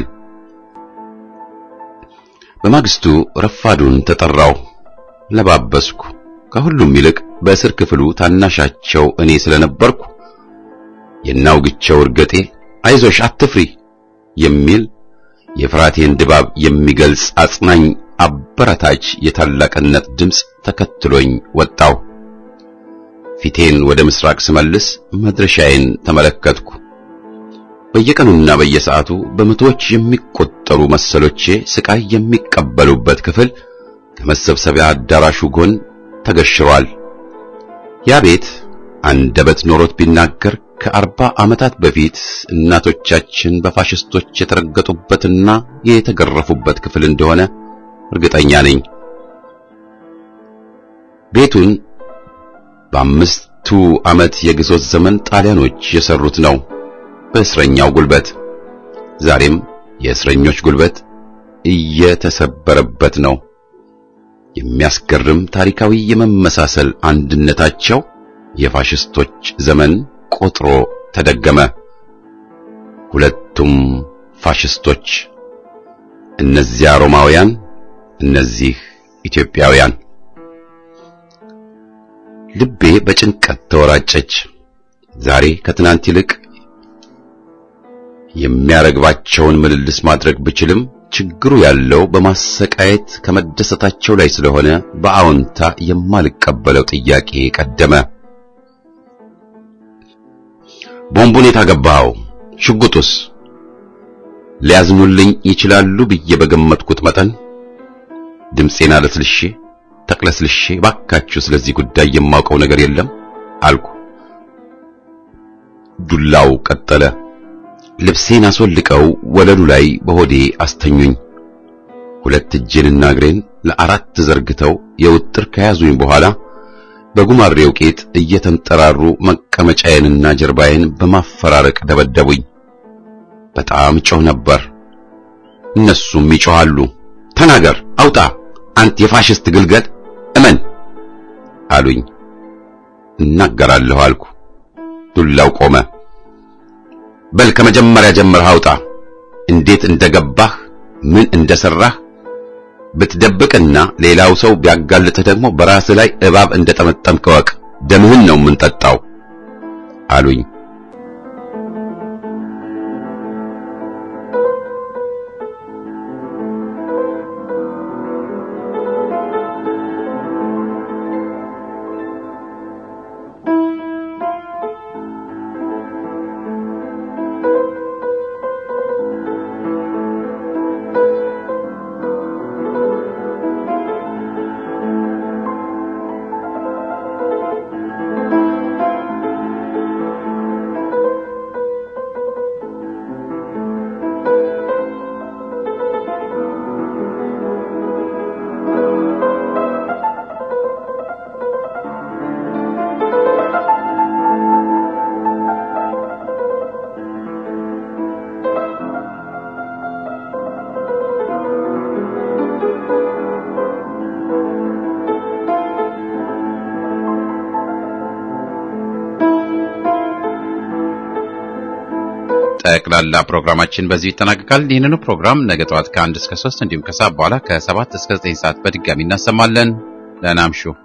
በማግስቱ ረፋዱን ተጠራው። ለባበስኩ። ከሁሉም ይልቅ በእስር ክፍሉ ታናሻቸው እኔ ስለነበርኩ የናውግቸው እርገጤ አይዞሽ አትፍሪ የሚል የፍራቴን ድባብ የሚገልጽ አጽናኝ አበረታች የታላቅነት ድምጽ ተከትሎኝ ወጣው። ፊቴን ወደ ምስራቅ ስመልስ መድረሻዬን ተመለከትኩ። በየቀኑና በየሰዓቱ በመቶዎች የሚቆጠሩ መሰሎቼ ስቃይ የሚቀበሉበት ክፍል ከመሰብሰቢያ አዳራሹ ጎን ተገሽሯል። ያ ቤት አንደበት ኖሮት ቢናገር ከአርባ ዓመታት በፊት እናቶቻችን በፋሽስቶች የተረገጡበትና የተገረፉበት ክፍል እንደሆነ እርግጠኛ ነኝ። ቤቱን በአምስቱ ዓመት የግዞት ዘመን ጣሊያኖች የሰሩት ነው፣ በእስረኛው ጉልበት። ዛሬም የእስረኞች ጉልበት እየተሰበረበት ነው። የሚያስገርም ታሪካዊ የመመሳሰል አንድነታቸው የፋሽስቶች ዘመን ቆጥሮ ተደገመ። ሁለቱም ፋሽስቶች፣ እነዚያ ሮማውያን፣ እነዚህ ኢትዮጵያውያን። ልቤ በጭንቀት ተወራጨች። ዛሬ ከትናንት ይልቅ የሚያረግባቸውን ምልልስ ማድረግ ብችልም ችግሩ ያለው በማሰቃየት ከመደሰታቸው ላይ ስለሆነ በአዎንታ የማልቀበለው ጥያቄ ቀደመ። ቦምቡን የታገባው ሽጉጡስ? ሊያዝኑልኝ ይችላሉ ብዬ በገመትኩት መጠን ድምጼን አለስልሼ ተቅለስልሼ ባካችሁ ስለዚህ ጉዳይ የማውቀው ነገር የለም አልኩ። ዱላው ቀጠለ። ልብሴን አስወልቀው ወለሉ ላይ በሆዴ አስተኙኝ። ሁለት እጄንና እግሬን ለአራት ዘርግተው የውጥር ከያዙኝ በኋላ በጉማሬው ቄጥ እየተንጠራሩ መቀመጫዬንና ጀርባዬን በማፈራረቅ ደበደቡኝ። በጣም ጮህ ነበር። እነሱም ይጮሃሉ። ተናገር፣ አውጣ፣ አንተ የፋሽስት ግልገል እመን አሉኝ። እናገራለሁ አልኩ። ዱላው ቆመ። በል ከመጀመሪያ ጀምረህ አውጣ፣ እንዴት እንደገባህ፣ ምን እንደሰራህ። ብትደብቅና ሌላው ሰው ቢያጋልጥህ ደግሞ በራስህ ላይ እባብ እንደጠመጠምክ ወቅ፣ ደምህን ነው የምንጠጣው አሉኝ። ጠቅላላ ፕሮግራማችን በዚህ ይጠናቀቃል። ይህንኑ ፕሮግራም ነገ ጠዋት ከአንድ እስከ ሶስት እንዲሁም ከሰዓት በኋላ ከሰባት እስከ ዘጠኝ ሰዓት በድጋሚ እናሰማለን። ደህና እምሹ።